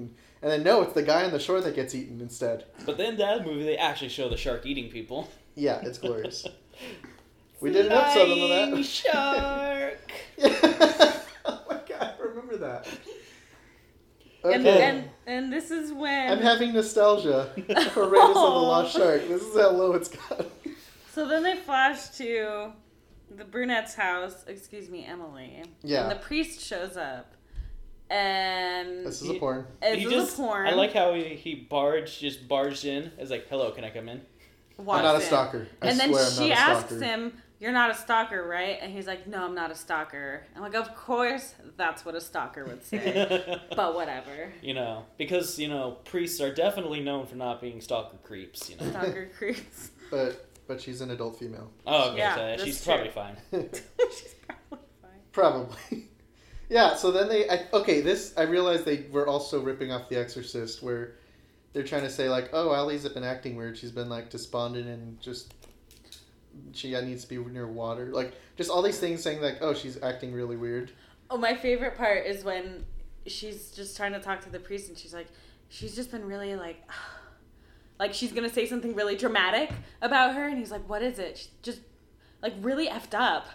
And then no, it's the guy on the shore that gets eaten instead. But then that movie, they actually show the shark eating people. Yeah, it's glorious. We did an episode on Flying that. shark. Yeah. Oh my god, I remember that. Okay. And, and and this is when. I'm having nostalgia for Raiders of the Lost Shark. This is how low it's got. So then they flash to the brunette's house. Excuse me, Emily. Yeah. And the priest shows up. And. This is a porn. This He is just, a porn. I like how he, he barged, just barged in. It's like, hello, can I come in? walks I'm not a in. stalker. I And then swear I'm she not a asks stalker. him, "You're not a stalker, right?" And he's like, "No, I'm not a stalker." I'm like, "Of course, that's what a stalker would say." But whatever. You know, because, you know, priests are definitely known for not being stalker creeps, you know. Stalker creeps. But but she's an adult female. Oh, okay, Yeah, so that's she's true. probably fine. She's probably fine. Probably. Yeah, so then they... I, okay, this... I realized they were also ripping off The Exorcist, where they're trying to say, like, oh, Allie's been acting weird. She's been, like, despondent and just... She needs to be near water. Like, just all these things saying, like, oh, she's acting really weird. Oh, my favorite part is when she's just trying to talk to the priest and she's like, she's just been really like, like she's gonna say something really dramatic about her, and he's like, what is it? She's just like really effed up.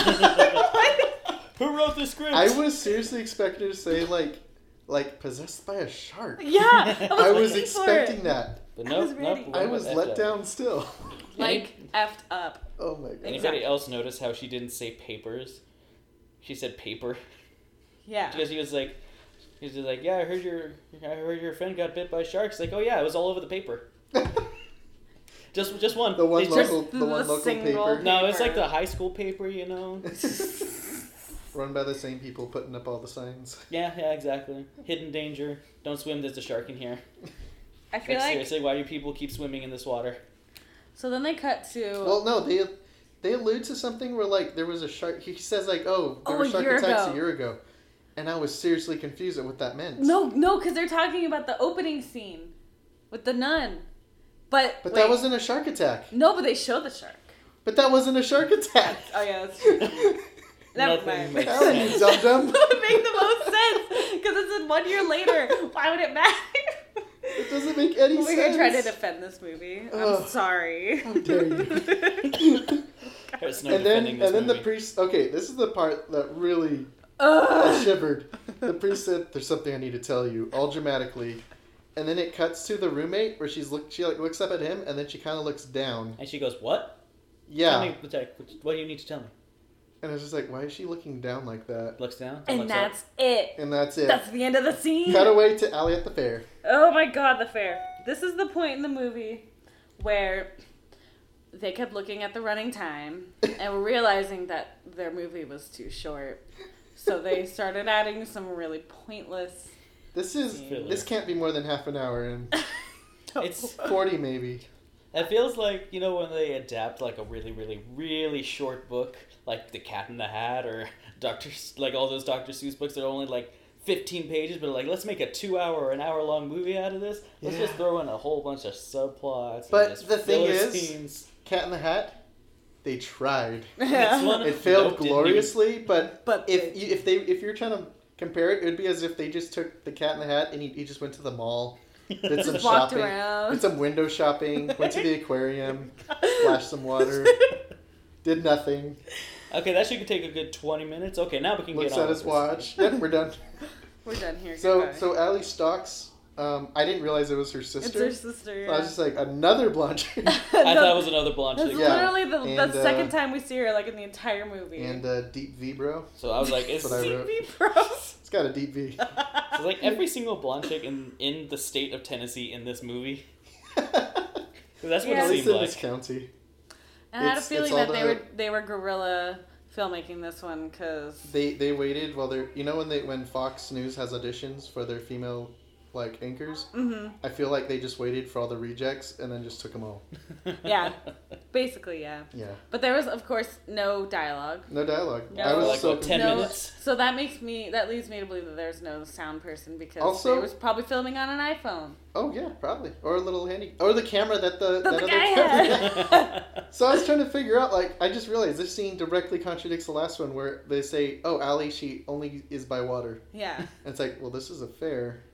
Who wrote the script? I was seriously expecting her to say, like, like possessed by a shark. Yeah, I was, I was waiting for expecting it. that. But I nope, was ready. nope. I went was with let F down still. Like effed up. Oh my god. Anybody Exactly. else notice how she didn't say papers? She said paper. Yeah. Because he was like, he was just like, yeah, I heard your, I heard your friend got bit by sharks. Like, oh yeah, it was all over the paper. Just, just one. The one It's local, just- the one the local single- paper no, it's paper. like the high school paper, you know. run by the same people putting up all the signs. Yeah, yeah, exactly. Hidden danger. Don't swim. There's a shark in here. I feel Like, like seriously, why do people keep swimming in this water? so. Then they cut to Well, no, they they allude to something where like there was a shark. He says like, oh, there Oh, were a shark year attacks ago. a year ago, and I was seriously confused at what that meant. no, no, because they're talking about the opening scene with the nun. But but wait, that wasn't a shark attack. no, but they show the shark. But that wasn't a shark attack. Oh yeah, that's true. Never Nothing mind. makes Hell, you dum dum. That would make the most sense because it's in one year later. Why would it matter? It doesn't make any We're sense. here trying to defend this movie. I'm Ugh. sorry. How dare you. There's no and then defending this and then the movie. priest. Okay, this is the part that really I Ugh. shivered. The priest said, "There's something I need to tell you," all dramatically, and then it cuts to the roommate where she's look. She like looks up at him, and then she kind of looks down. And she goes, "What? Yeah, Tell me, Protect, what do you need to tell me?" and I was just like, "Why is she looking down like that?" Looks down. And looks that's it. And that's it. That's the end of the scene. Cut away to Allie at the fair. Oh my god, the fair. This is the point in the movie where they kept looking at the running time and were realizing that their movie was too short. So they started adding some really pointless. This is Filler. this can't be more than half an hour and It's. forty maybe. It feels like, you know, when they adapt like a really, really, really short book, like The Cat in the Hat or Doctor, like all those Doctor Seuss books that are only like fifteen pages, but like let's make a two-hour or an hour-long movie out of this. Let's Yeah. just throw in a whole bunch of subplots. But and just the thing filler is- scenes. Cat in the Hat. They tried. This one- It failed Nope, didn't gloriously, but But if they- you, if they if you're trying to compare it, it would be as if they just took the Cat in the Hat and he, he just went to the mall, did some Just walked shopping, around. did some window shopping, went to the aquarium, splashed some water, did nothing, Okay, that should take a good twenty minutes. Okay, now we can looks get on at with his this. watch. Yep, we're done. We're done here. So Goodbye. so Allie stalks. Um, I didn't realize it was her it's sister. her sister. So I was just like another blonde chick. I thought it was another blonde That's chick. Yeah. literally the, And, the uh, second time we see her, like in the entire movie. and uh, deep V, bro. So I was like, it's, That's what I wrote. C P Pro. It's got a deep V. it's like every single blonde chick in, in the state of Tennessee in this movie. 'Cause that's what Yeah. At it least seemed in like. this county. And I had a It's- feeling it's all that they the- were they were guerrilla filmmaking this one because They they waited while they're you know when they when Fox News has auditions for their female like anchors. hmm I feel like they just waited for all the rejects and then just took them all. yeah, basically yeah. Yeah, But there was of course no dialogue. no dialogue. No. I was Like, so what, ten no, minutes? So that makes me that leads me to believe that there's no sound person because Also- they was probably filming on an iPhone. Oh yeah, probably or a little handy or the camera that the That that the other guy camera- had. So I was trying to figure out like I just realized this scene directly contradicts the last one where they say oh Allie she only is by water Yeah. and it's like well this is a fair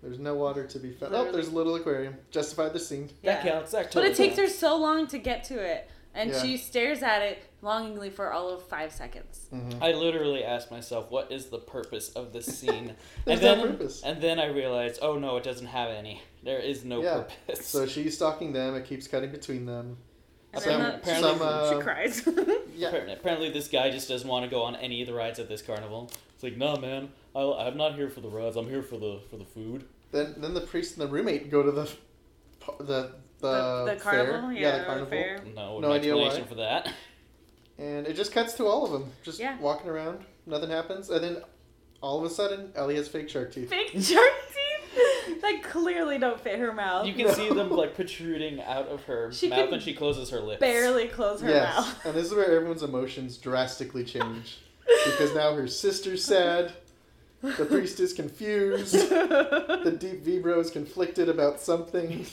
There's no water to be found. Oh, Literally. there's a little aquarium. Justified the scene. That Yeah. counts. That But totally it takes her counts. so long to get to it. And Yeah. she stares at it longingly for all of five seconds. Mm-hmm. I literally asked myself, what is the purpose of this scene? There's and then, no purpose. And then I realized, oh no, it doesn't have any. There is no Yeah. purpose. So she's stalking them. It keeps cutting between them. And Some- then the, apparently- she, some, uh, she cries. Yeah. Apparently, apparently this guy just doesn't want to go on any of the rides at this carnival. It's like, nah, man, I'll, I'm not here for the rides. I'm here for the for the food. Then then the priest and the roommate go to the the the, the, the carnival? fair. Yeah, the carnival. fair. No, No no idea explanation why. for that. And it just cuts to all of them, just Yeah. walking around. Nothing happens, and then all of a sudden, Ellie has fake shark teeth. Fake shark teeth that clearly don't fit her mouth. You can see them like protruding out of her She mouth can when she closes her lips. barely close her Yes, mouth. and this is where everyone's emotions drastically change because now her sister's sad, the priest is confused, the deep vibro is conflicted about something,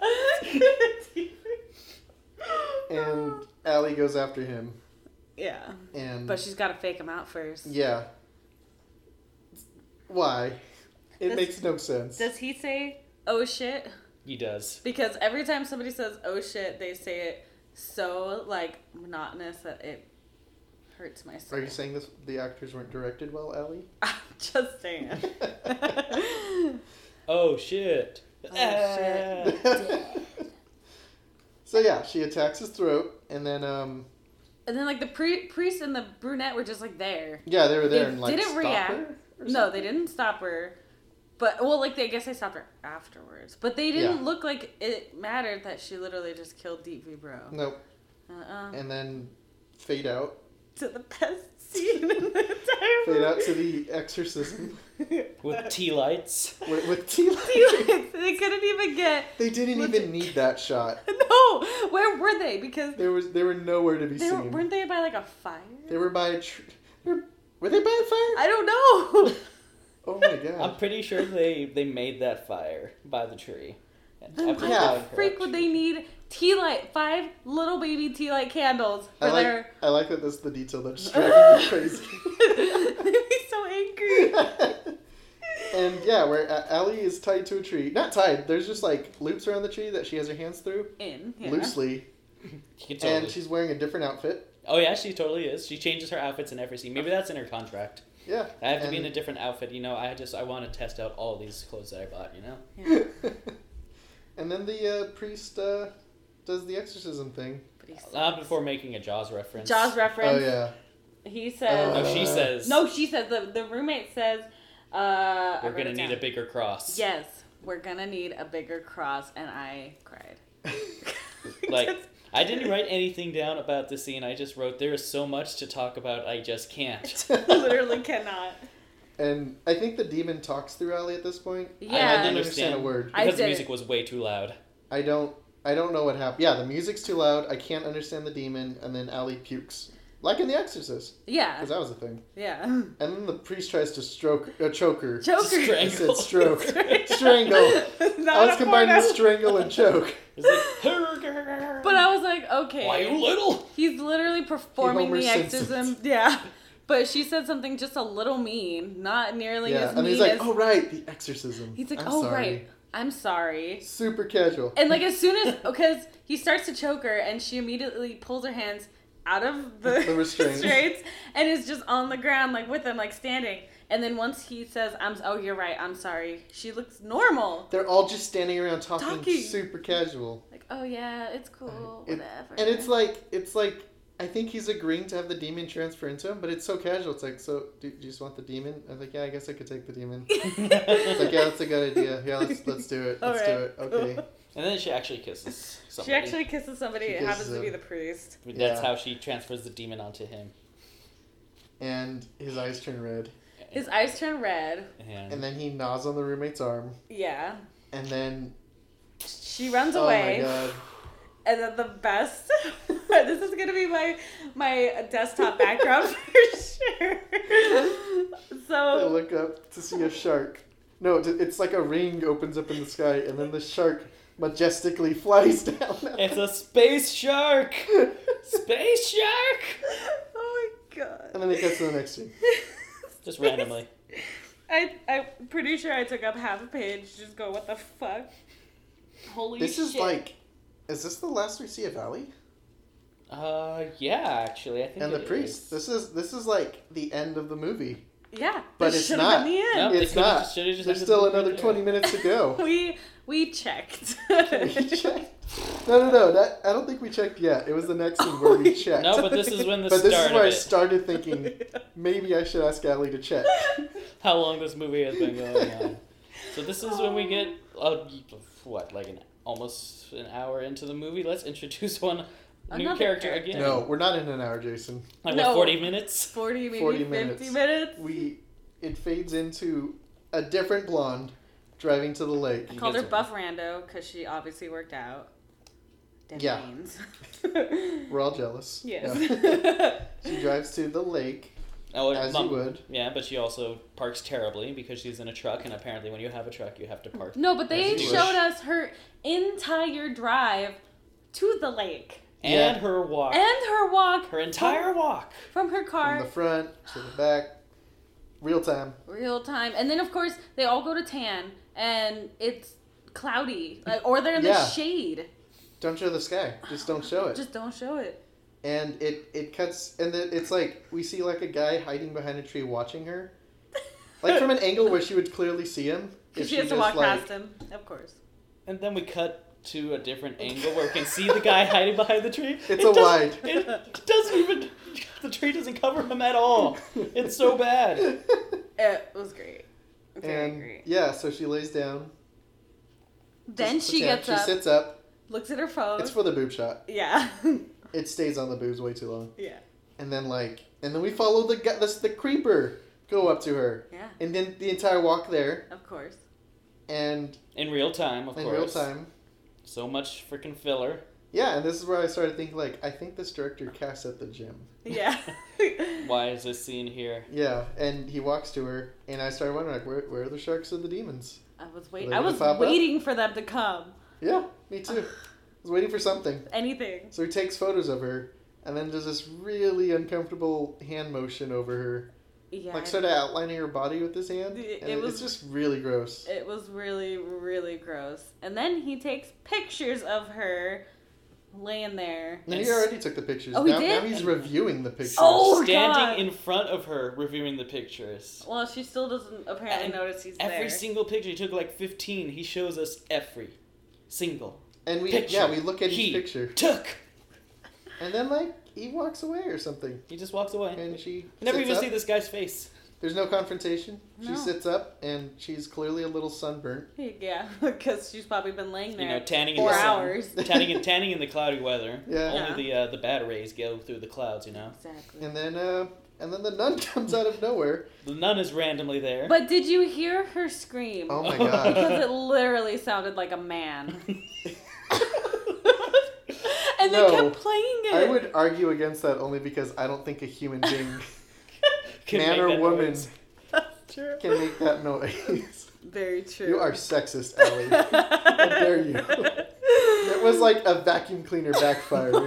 and Allie goes after him. yeah, And but she's got to fake him out first. yeah, why? It Does- makes no sense. Does he say, "Oh shit"? He does. Because every time somebody says "oh shit," they say it so like monotonous that it hurts my soul. Are you saying this? The actors weren't directed well, Ellie? I'm just saying. Oh shit. Oh, shit. So yeah, she attacks his throat, and then um, And then like the pri- priest and the brunette were just like there. yeah, they were there They and like didn't stopped react. her or No, something? they didn't stop her. But well, like they I guess they stopped her afterwards. But they didn't Yeah. look like it mattered that she literally just killed Deep Vibro. Nope. Uh-uh. And then fade out. To the best scene in the entire Fade out movie. to the exorcism With tea lights. with, with tea lights. They couldn't even get. They didn't even need that shot. No, where were they? Because There was they were nowhere to be they were, seen. weren't they by like a fire? They were by a tr- they were, were they by a fire? I don't know. Oh my I'm god. pretty sure they, they made that fire by the tree. Then After why Yeah. the freak would they need tea light? Five little baby tea light candles for I like their. I like that that's the detail that's driving me crazy. They'd be so angry. And yeah, where A- Allie is tied to a tree. Not tied. There's just like loops around the tree that she has her hands through In yeah. loosely, She could totally. and she's wearing a different outfit. Oh yeah, she totally is. She changes her outfits in every scene. Maybe that's in her contract. Yeah. I have to be in and- a different outfit. You know, I just I want to test out all these clothes that I bought. You know. Yeah. And then the uh, priest uh, does the exorcism thing. But he sucks. Not before making a Jaws reference. Jaws reference. Oh yeah. He says. Oh, she Uh, says. No, she says. The the roommate says. Uh, I We're wrote gonna it need down. a bigger cross. Yes, we're gonna need a bigger cross, and I cried. Like, I didn't write anything down about the scene. I just wrote there is so much to talk about. I just can't. Literally cannot. And I think the demon talks through Allie at this point. I Yeah. I didn't didn't understand a understand word. I because the did. music was way too loud. I don't. I don't know what happened. Yeah, the music's too loud. I can't understand the demon, and then Allie pukes, like in The Exorcist, Yeah, because that was a thing. yeah. And then the priest tries to stroke, uh, choke her. Joker. I said Strangle. stroke, Strangle. strangle. Not I was a combining porno. strangle and choke. It's like, But I was like, okay. why you little? He's literally performing Homer the Simpson. exorcism. Yeah. But she said something just a little mean, not nearly Yeah, as and mean he's like, as. "Oh right, the exorcism." He's like, I'm oh sorry. right, I'm sorry. Super casual. And like as soon as, because he starts to choke her, and she immediately pulls her hands out of the, The restraints. restraints and is just on the ground like with him, like standing. And then once he says, "I'm oh you're right, I'm sorry," she looks normal. They're all just standing around talking, Talking. super casual. Like, oh yeah, it's cool, It- whatever. And it's like, it's like, I think he's agreeing to have the demon transfer into him, but it's so casual. It's like, so do, do you just want the demon? I was like, yeah, I guess I could take the demon. It's like, yeah, that's a good idea. Yeah, let's let's do it. Let's do it. Okay. And then she actually kisses She somebody. actually kisses somebody. She It happens kisses to be him. the priest. That's Yeah. how she transfers the demon onto him. And his eyes turn red, His eyes turn red. And, and then he gnaws on the roommate's arm, Yeah. and then She runs oh away. my god, And then the best, this is gonna be my my desktop background for sure. I So look up to see a shark. No, it's- it's like a ring opens up in the sky, and then the shark majestically flies down. it's a space shark! Space shark! oh my god. And then it gets to the next scene. Just randomly. I, I'm pretty sure I took up half a page. Just go, what the fuck? Holy This shit. is like, is this the last we see of Allie? Uh, yeah, actually, I think. And the it priest. is. This is this is like the end of the movie. Yeah. But this it's should've not. Been the end. Nope, they It's could've not. just- should've just There's ended still the another movie twenty there. minutes to go. we we checked. We checked. No, no, no. That, I don't think we checked yet. It was the next scene where we checked. No, but this is when the But this start is where of I it. started thinking maybe I should ask Allie to check. How long this movie has been going on. So this is when we get uh, what, like an almost an hour into the movie. Let's introduce one new Another character character. again. No, we're not in an hour, Jason. Like No. what, forty minutes? forty, maybe forty fifty minutes. minutes. We it fades into a different blonde driving to the lake. I called her Yes. Buff Rando because she obviously worked out. Damn Yeah. names. We're all jealous. Yes. Yeah. She drives to the lake, Oh, as mom- you would. Yeah, but she also parks terribly because she's in a truck, and apparently when you have a truck, you have to park. No, but they As you showed wish. us her entire drive to the lake And Yeah. her walk. and her walk her entire walk. from her car. From the front to the back, real time. Real time. And then, of course, they all go to tan, and it's cloudy. Like, or they're in Yeah. the shade. Don't show the sky. Just don't show it. Just don't show it. And it it cuts, and then it's like we see like a guy hiding behind a tree watching her, like from an angle where she would clearly see him. Because if she has to just, walk like- past him, of course. And then we cut to a different angle where we can see the guy hiding behind the tree. It's It a doesn't- wide. It doesn't even. The tree doesn't cover him at all. It's so bad. It was great. Very and great. yeah, so she lays down. Then Just she pretend- gets she up, sits up. looks at her phone. It's for the boob shot. Yeah. It stays on the boobs way too long. yeah. And then like, and then we follow the guy, this the creeper go up to her, Yeah, and then the entire walk there, of course. and In real time, of in course. real time. So much freaking filler. Yeah, and this is where I started thinking like, I think this director casts at the gym. Yeah. Why is this scene here? Yeah, and he walks to her, and I started wondering like, where where are the sharks and the demons? I was Are waiting. they I gonna was pop up? waiting for them to come. Yeah, me too. I was waiting for something. Anything. So he takes photos of her, and then does this really uncomfortable hand motion over her, Yeah. like sort of outlining her body with his hand. It- and it was- it's just really gross. It was really, really gross. And then he takes pictures of her laying there. And he Yes. already took the pictures. Oh, he now, did? now he's reviewing the pictures. Oh, Standing God. in front of her, reviewing the pictures. Well, she still doesn't apparently And notice he's Every there. single picture, he took like fifteen. He shows us every single and we picture yeah we look at he each picture, took. and then like he walks away or something, He just walks away. and she You never sits even up. see this guy's face. There's no confrontation. She No. sits up, and she's clearly a little sunburnt. Yeah, because she's probably been laying there You know, tanning in four the sun. hours. tanning in tanning in the cloudy weather. Yeah. Yeah. Only the uh, the bad rays go through the clouds. You know. Exactly. And then uh, and then the nun comes out of nowhere. The nun is randomly there. But did you hear her scream? Oh my Because god. it literally sounded like a man. And No, they kept playing it. I would argue against that only because I don't think a human being, Can man make or that woman, noise. That's true. can make that noise. Very true. You are sexist, Ellie. How dare you? It was like a vacuum cleaner backfiring.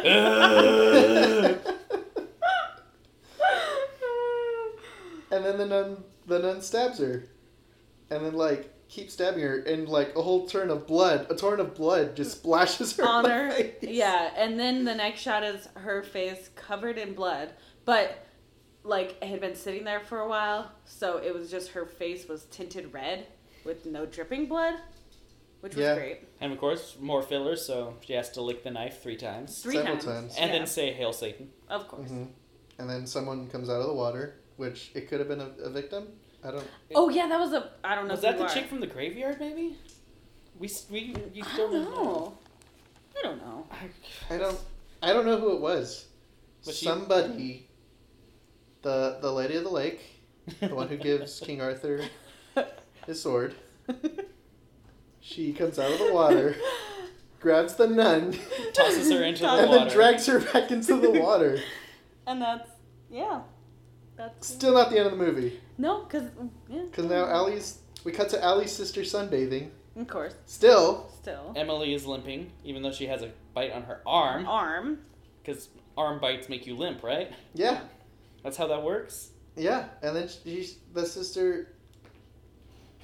And then the nun, the nun stabs her, and then like keeps stabbing her, and like a whole turn of blood, a torrent of blood just splashes her On in the her. face. Yeah, and then the next shot is her face covered in blood, but like it had been sitting there for a while, so it was just her face was tinted red with no dripping blood, which was Yeah. great. And of course, more fillers, so she has to lick the knife three times. Three Several times. times. And Yeah. then say, Hail Satan. Of course. hmm And then someone comes out of the water, which it could have been a, a victim. I don't. Oh yeah, that was a. I don't know. Was who that the you are. chick from the graveyard, maybe? We, s- we, you I still don't know. I don't know. I don't. I don't know who it was. Was she- Somebody. The the lady of the lake, the one who gives King Arthur his sword. She comes out of the water, grabs the nun, Tosses her into the and water. then drags her back into the water. And that's yeah. That's Still not the end of the movie, no, cause yeah. because now Allie's. We cut to Allie's sister sunbathing. Of course, Still, still Emily is limping, even though she has a bite on her arm. arm. Because arm bites make you limp, right? yeah, That's how that works? yeah. And then she, the sister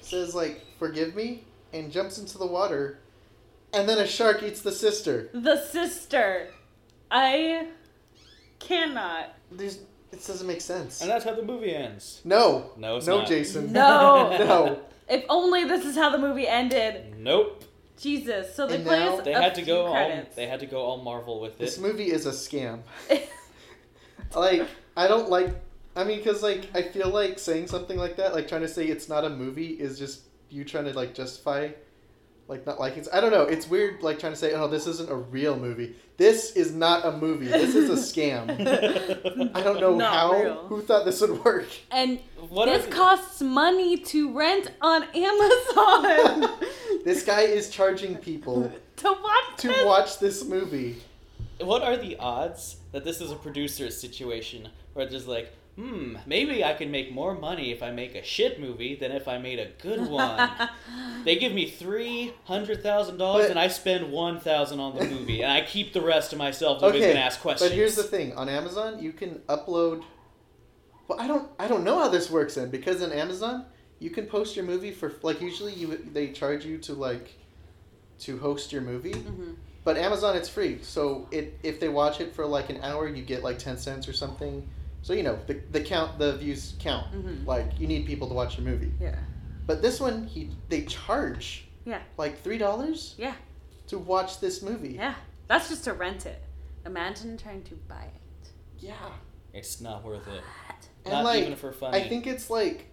says like, "Forgive me," and jumps into the water, and then a shark eats the sister. The sister. I cannot. There's, it doesn't make sense. And that's how the movie ends. No. No, it's no, not. Jason. No. No. If only this is how the movie ended. Nope. Jesus. So they And play now- us They a had to few go all. credits. They had to go all Marvel with This it. movie is a scam. Like, I don't like. I mean, because like I feel like saying something like that, like trying to say it's not a movie, is just you trying to like justify, like not liking. I don't know. It's weird, like trying to say, oh, this isn't a real movie. This is not a movie. This is a scam. I don't know Not how. real. Who thought this would work? And What this are the- costs money to rent on Amazon This guy is charging people to watch to this. watch this movie. What are the odds that this is a producer's situation where there's like, hmm, maybe I can make more money if I make a shit movie than if I made a good one. They give me three hundred thousand dollars But- and I spend one thousand on the movie, and I keep the rest to myself. Nobody's Okay, gonna ask questions. but here's the thing: on Amazon, you can upload. Well, I don't, I don't know how this works then, because on Amazon, you can post your movie for like usually you they charge you to like, to host your movie, Mhm. but Amazon it's free. So it if they watch it for like an hour, you get like ten cents or something. So you know the the count the views count. Mhm. Like you need people to watch your movie. Yeah. But this one, he they charge. Yeah. Like three dollars. Yeah. To watch this movie. Yeah. That's just to rent it. Imagine trying to buy it. Yeah. It's not worth it. And Not like, even for funny. I think it's like,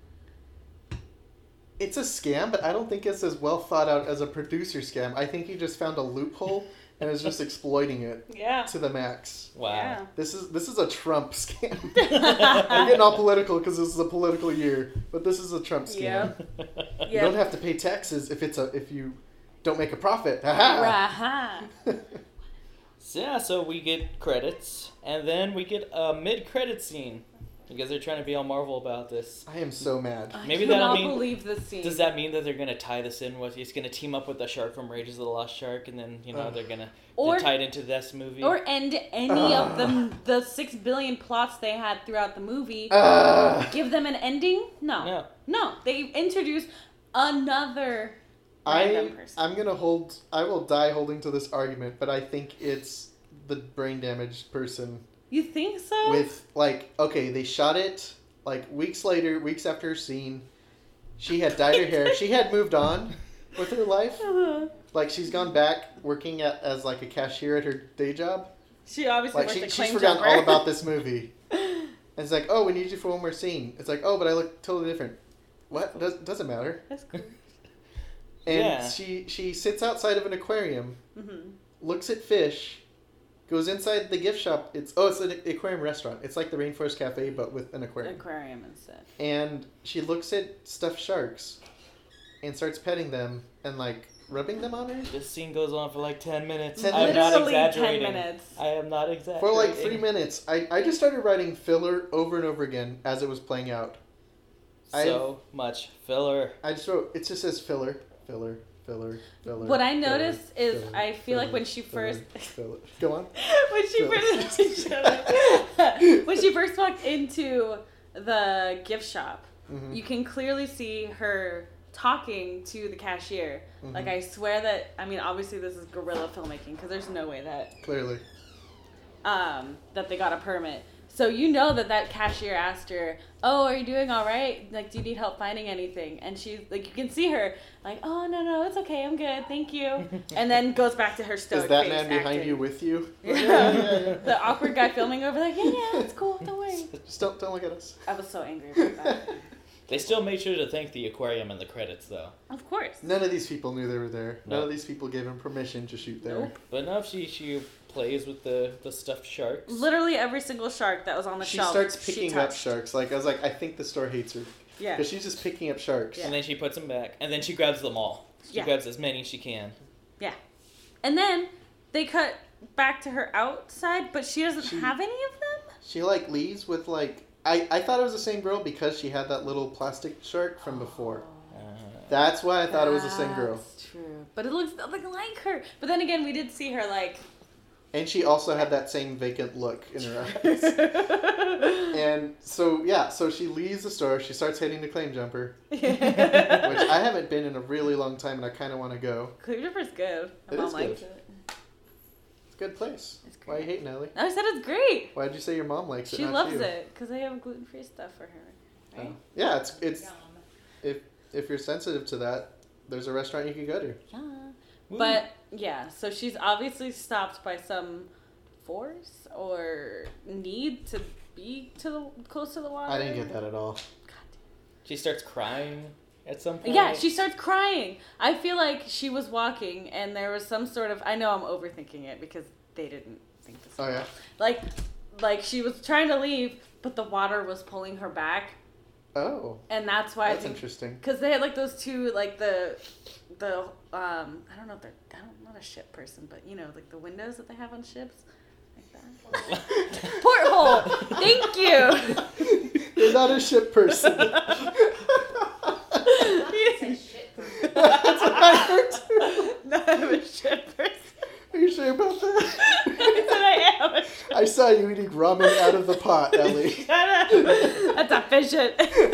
it's a scam, but I don't think it's as well thought out as a producer scam. I think he just found a loophole and is just exploiting it Yeah. to the max. Wow. Yeah. This is this is a Trump scam. I'm getting all political because this is a political year, but this is a Trump scam. Yep. You Yep. don't have to pay taxes if it's a if you don't make a profit. Ha Raha. So, yeah, so we get credits, and then we get a mid-credit scene because they're trying to be all Marvel about this. I am so mad. Maybe I that'll cannot mean- believe this scene. Does that mean that they're gonna tie this in with? It's gonna team up with the shark from Raiders of the Lost Shark, and then you know Ugh. they're gonna Or- they're tied into this movie. Or end any of the the six billion plots they had throughout the movie. Ugh. Give them an ending? No. No. No. They introduce another random I person. I'm gonna hold. I will die holding to this argument, but I think it's the brain damaged person You think so? with like okay, they shot it like weeks later, weeks after her scene. She had dyed her hair. She had moved on with her life. Uh-huh. Like she's gone back working at as like a cashier at her day job. She obviously Like worked she, a she's claim forgotten jumper. all about this movie. And it's like, oh, we need you for one more scene. It's like, oh, but I look totally different. What? Does, doesn't matter. That's cool. And Yeah. she she sits outside of an aquarium, Mm-hmm. looks at fish, goes inside the gift shop. It's oh, it's an aquarium restaurant. It's like the Rainforest Cafe, but with an aquarium. Aquarium instead. And she looks at stuffed sharks, and starts petting them and like rubbing them on her This scene goes on for like ten minutes. Ten I'm not Literally ten exaggerating. minutes. I am not exaggerating. for like three minutes. I I just started writing filler over and over again as it was playing out. So much filler. I just wrote it just says filler, filler, filler, filler. What I filler, noticed is filler, I feel like filler, when she filler, first filler. Go on. when she Filler. first Shut up. when she first walked into the gift shop, Mhm. you can clearly see her talking to the cashier. Mhm. Like I swear that I mean obviously this is guerrilla filmmaking because there's no way that Clearly. um that they got a permit. So you know that that cashier asked her, "Oh, are you doing all right? Like, do you need help finding anything?" And she's like, you can see her like, "Oh no no, it's okay, I'm good, thank you." And then goes back to her stoic Is that face man behind acting. you with you? Yeah. yeah, yeah, yeah. The awkward guy filming over like, "Yeah yeah, it's cool, don't worry." Just don't don't look at us. I was so angry about that. They still made sure to thank the aquarium in the credits, though. Of course. None of these people knew they were there. None No. of these people gave him permission to shoot there. Nope. But now she she plays with the, the stuffed sharks. Literally every single shark that was on the She shelf. starts she picking up touched. sharks. Like I was like, I think the store hates her Yeah. because she's just picking up sharks. And then she puts them back. And then she grabs them all. She Yeah. grabs as many as she can. And then they cut back to her outside, but she doesn't She- have any of them. She like leaves with like I I thought it was the same girl because she had that little plastic shark from before. Uh, That's why I thought it was the same girl. That's true. But it looks nothing like her. But then again, we did see her like And she also had that same vacant look in her eyes. And so, yeah, so she leaves the store. She starts heading to Claim Jumper, which I haven't been in a really long time, and I kind of want to go. Claim Jumper's good. My It mom is likes good. it. It's a good place. It's Why are you great. hating, Ellie? I said it's great. Why'd you say your mom likes it, She not loves you? it because they have gluten-free stuff for her. Right? Oh. Yeah, it's it's Yum. if if you're sensitive to that, there's a restaurant you can go to. Yeah. Ooh. But yeah, so she's obviously stopped by some force or need to be to the close to the water. I didn't get that at all. God She starts crying at some damn. point. Yeah, she starts crying. I feel like she was walking and there was some sort of. I know I'm overthinking it because they didn't think this. Oh yeah. Like, like she was trying to leave, but the water was pulling her back, Oh, and that's why that's I think interesting. because they had like those two like the the um I don't know if they're I don't, I'm not a ship person, but you know like the windows that they have on ships like that. Porthole. Thank you. You're not a ship person. Say shit for That's what I heard too. No, I'm a ship person. Are you sure about that? I said I am a ship. I saw you eating ramen out of the pot, Ellie. Shut up. That's a fidget.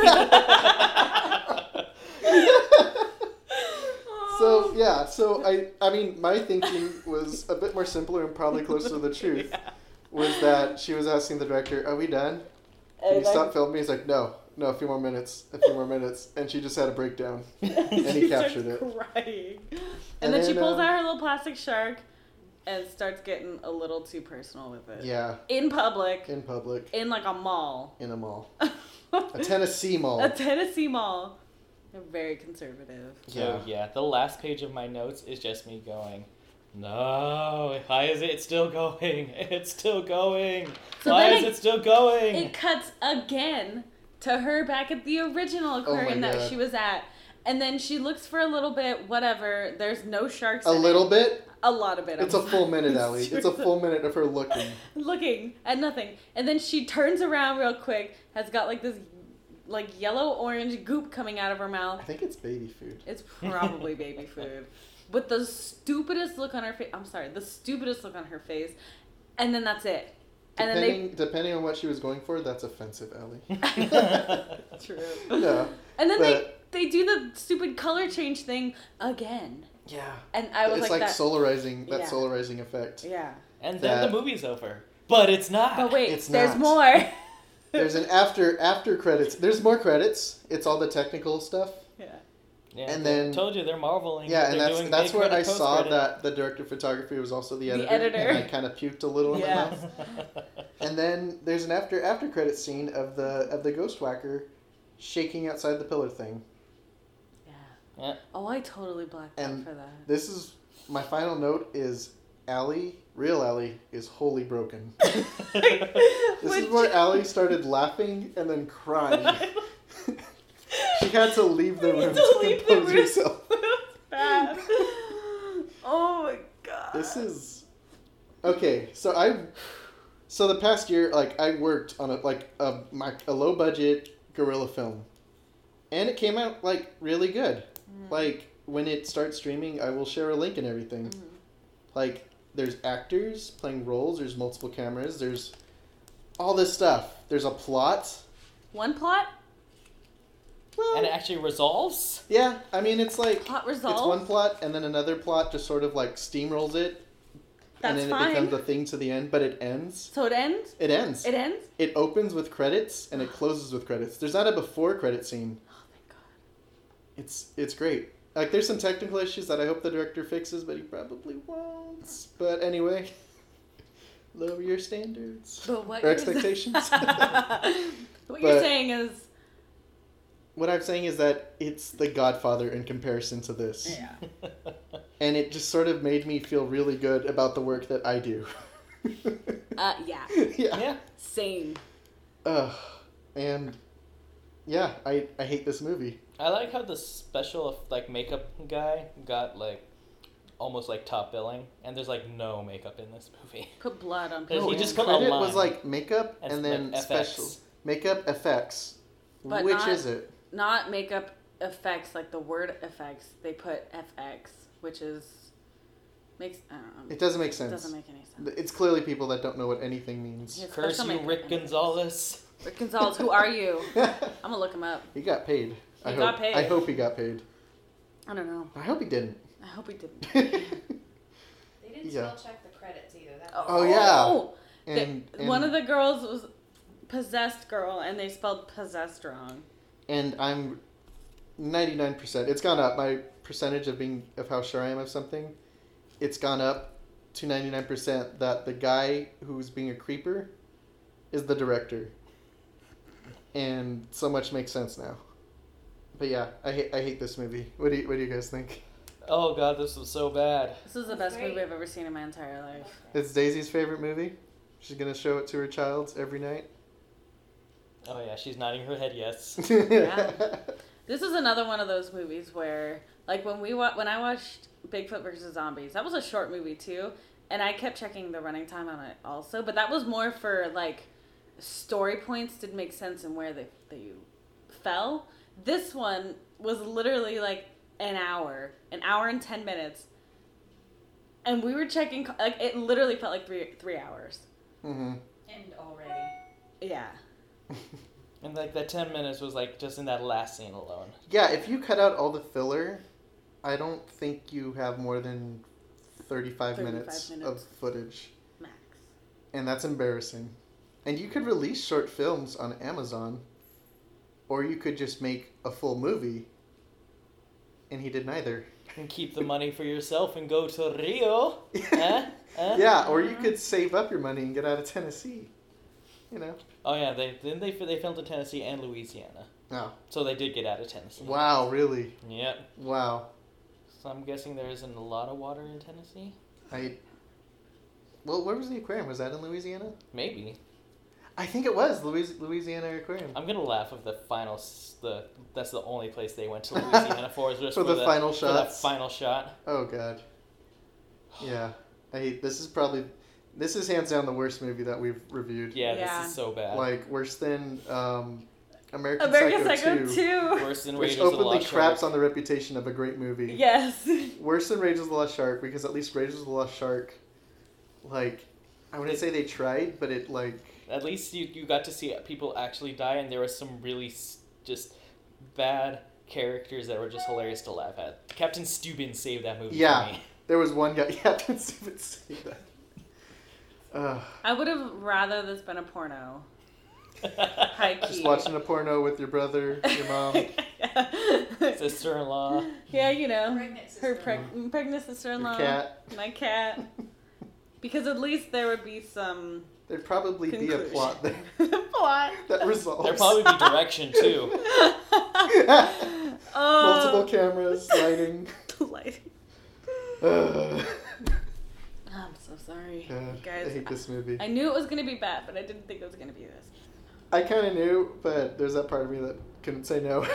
So yeah, so I I mean my thinking was a bit more simpler and probably closer to the truth. Yeah. Was that she was asking the director, "Are we done? Can you And stop I- filming?" He's like, "No, no, a few more minutes, a few more minutes," and she just had a breakdown. and he captured it. Crying. And, And then, she then, pulls uh, out her little plastic shark and starts getting a little too personal with it. Yeah, In public, in public, in like a mall. in a mall, a Tennessee mall. A Tennessee mall. They're very conservative. So yeah, the last page of my notes is just me going, no, why is it still going? It's still going. So why then is it- it still going? It cuts again to her back at the original aquarium that God. she was at. And then she looks for a little bit, whatever. There's no sharks A in little it. bit. A lot of it. It's I'm a full minute, Allie. It's a full minute of her looking. looking at nothing. And then she turns around real quick, has got like this like yellow orange goop coming out of her mouth. I think it's baby food. It's probably baby food. With the stupidest look on her face. I'm sorry, the stupidest look on her face. And then that's it. And then Depending, depending on what she was going for, that's offensive, Ellie. they. True. No. And then but- they they do the stupid color change thing again. Yeah. And I was it's like, like, that. solarizing, that Yeah. solarizing effect. Yeah. and then that- the movie's over. But it's not. But wait, It's there's not. more. There's an after after credits. There's more credits. It's all the technical stuff. Yeah. Yeah, and they then- told you they're marveling. Yeah, They're and that's doing that's big where I credit, saw post-credit. that the director of photography was also the The editor. editor. And I kind of puked a little in my Yeah. mouth. And then there's an after after credit scene of the of the ghost whacker shaking outside the pillar thing. Yeah. Yeah. Oh, I totally blacked out And for that. This is my final note is Allie, real Allie, is wholly broken. This is Which- where Allie started laughing and then crying. She had to leave the We room had to, to leave the compose room. herself. Bad. Oh my god. This is okay. So I, so the past year, like I worked on a like a my a low budget guerrilla film, and it came out like really good. Mm. Like when it starts streaming, I will share a link and everything. Mhm. Like there's actors playing roles. There's multiple cameras. There's all this stuff. There's a plot. One plot? Well, And it actually resolves? yeah. I mean, it's like Plot it's resolve? one plot, and then another plot just sort of like steamrolls it, That's and then fine. it becomes a thing to the end. But it ends. So it ends? It ends. It ends? It opens with credits and it closes with credits. There's not a before credit scene. Oh, thank God. It's it's great. Like there's some technical issues that I hope the director fixes, but he probably won't. But anyway, lower your standards But what or you're- expectations. what you're But- saying is, What I'm saying is that it's The Godfather in comparison to this, yeah. and it just sort of made me feel really good about the work that I do. Uh, yeah. yeah. Yeah. Same. Ugh. And yeah, I I hate this movie. I like how the special like makeup guy got like almost like top billing, and there's like no makeup in this movie. Put blood on He people. No, just his put a credit was line. like makeup That's and then like F X. special makeup effects. But Which not- is it? Not makeup effects, like the word effects. They put F X, which is Makes I don't know. It doesn't make It sense. doesn't make any sense. It's clearly people that don't know what anything means. His Curse special you, make- Rick Gonzalez. Rick Gonzalez, who are you? I'm gonna look him up. He got paid. I He hope. got paid. I hope he got paid. I don't know. I hope he didn't. I hope he didn't. They didn't Yeah. spell check the credits either. That Oh, Oh, yeah. oh! and, The- and one of the girls was possessed girl, and they spelled possessed wrong. and I'm ninety-nine percent. It's gone up. My percentage of being of how sure I am of something, it's gone up to ninety-nine percent that the guy who's being a creeper is the director. And so much makes sense now. But yeah, I hate I hate this movie. What do you what do you guys think? Oh god, this was so bad. This is the That's best great. movie I've ever seen in my entire life. It's Daisy's favorite movie. She's gonna show it to her child every night. Oh yeah, she's nodding her head yes. Yeah. This is another one of those movies where, like, when we wa- when I watched Bigfoot versus Zombies, that was a short movie too, and I kept checking the running time on it also. But that was more for like story points didn't make sense and where they they fell. This one was literally like an hour, an hour and ten minutes, and we were checking. Like, it literally felt like three three hours. Mm-hmm. end already. Yeah. And like that ten minutes was like just in that last scene alone. Yeah, if you cut out all the filler, I don't think you have more than thirty-five, thirty-five minutes, minutes. of footage. Max. And that's embarrassing. And you could release short films on Amazon, or you could just make a full movie. And he did neither. And keep the money for yourself and go to Rio. eh? Eh? Yeah, or you could save up your money and get out of Tennessee. You know? Oh yeah, they then they they filmed in Tennessee and Louisiana, Oh. so they did get out of Tennessee. Wow, really? Yep. Wow. So I'm guessing there isn't a lot of water in Tennessee. I. Well, where was the aquarium? Was that in Louisiana? Maybe. I think it was Louis- Louisiana Aquarium. I'm gonna laugh if the final s- the that's the only place they went to Louisiana for is just For the final for that shots? final shot. Oh god. Yeah. I hate this is probably this is hands down the worst movie that we've reviewed. Yeah, Yeah. this is so bad. Like worse than um American, American Psycho, Psycho two, two. Worse than which Raiders of the openly Lost craps Shark. on the reputation of a great movie. Yes. Worse than Raiders of the Lost Shark because at least Raiders of the Lost Shark, like, I wouldn't say they tried, but it like At least you, you got to see people actually die, and there was some really s- just bad characters that were just hilarious to laugh at. Captain Steuben saved that movie Yeah. for me. there was one guy. Yeah, that's stupid say that. Uh, I would have rather this been a porno. High key. just watching a porno with your brother, your mom. Sister-in-law. Yeah, you know. Pregnant Her sister-in-law. preg- pregnant sister-in-law. Your cat. My cat. Because at least there would be some There'd probably be a conclusion. plot there Plot. that resolves. There'd probably be direction, too. Multiple Oh, cameras, lighting. lighting. Uh, I'm so sorry, God, guys. I hate this movie. I knew it was gonna be bad, but I didn't think it was gonna be this. I kind of knew, but there's that part of me that couldn't say no.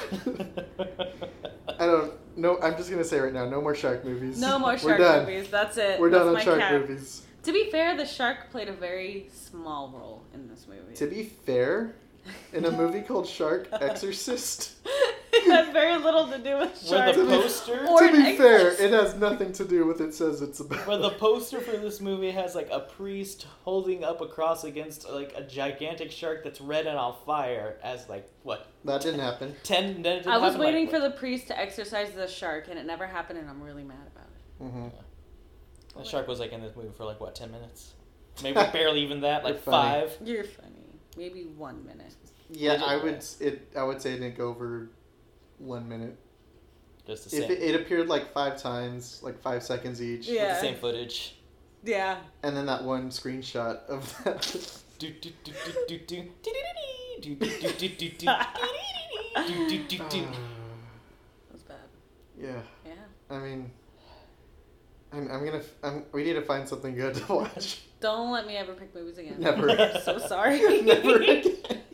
I don't. No, I'm just gonna say right now, no more shark movies. No more We're shark done. movies. That's it. We're That's done on my shark cap. movies. To be fair, the shark played a very small role in this movie. To be fair, in a movie called Shark Exorcist, It had very little to do with Where sharks. the poster... Or to an be fair, exorcist. it has nothing to do with it says it's about. Where the poster for this movie has like a priest holding up a cross against like a gigantic shark that's red and on fire as like what That didn't happen. ten. That didn't I was happen, waiting like, for the priest to exorcise the shark, and it never happened, and I'm really mad about it. Mm-hmm. The shark was like in this movie for like what ten minutes, maybe barely even that, like You're funny. five. You're funny. Maybe one minute. Yeah, Did it- I would. It. I would say it didn't go over one minute. Just the If same, it, it appeared like five times, like five seconds each. with Yeah. the same footage. Yeah. And then that one screenshot of that. Do, do, do, do, do, do. Do, do, do, do, do, do, do. Do, do, do, do. That was bad. Yeah. Yeah. I mean, I'm, I'm gonna. f- I'm, we need to find something good to watch. Don't let me ever pick movies again. Never. I'm so sorry. Never again.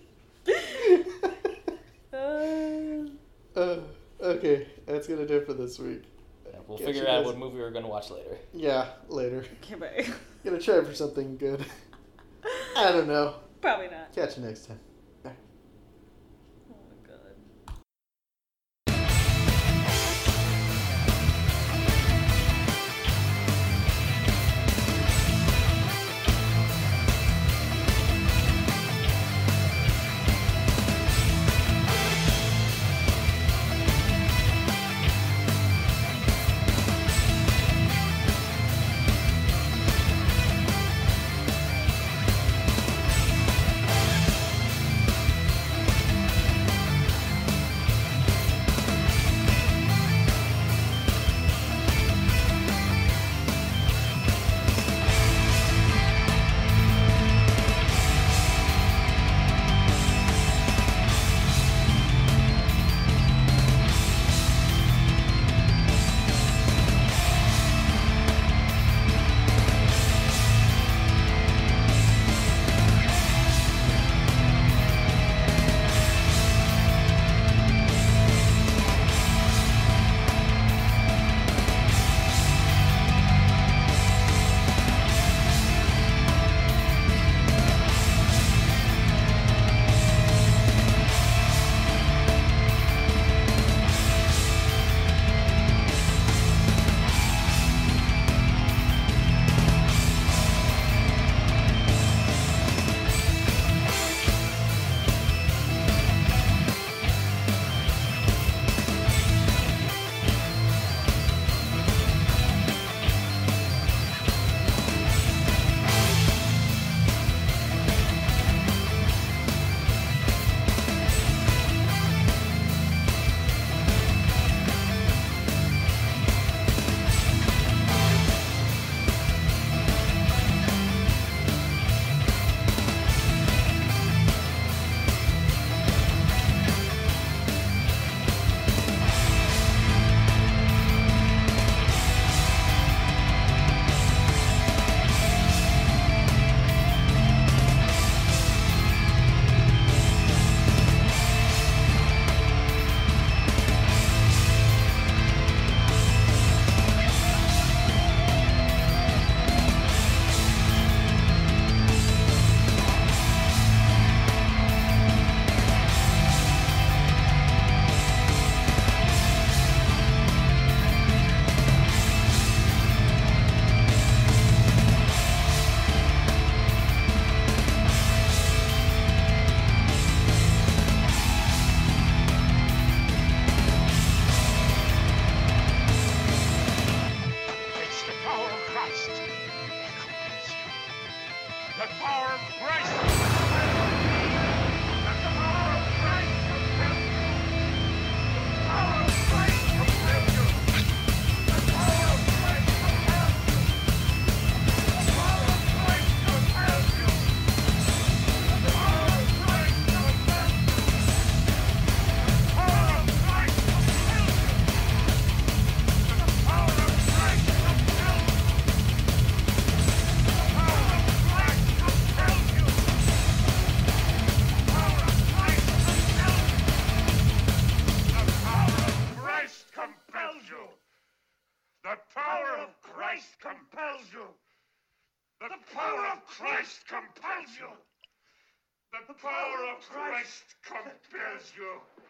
Uh, uh, okay, that's gonna do it for this week. Yeah, we'll Catch figure you out guys- what movie we're gonna watch later. Yeah, later. okay, bye. Gonna try for something good. I don't know. Probably not. Catch you next time. Oh my god. Christ compels you. The power of Christ compels you.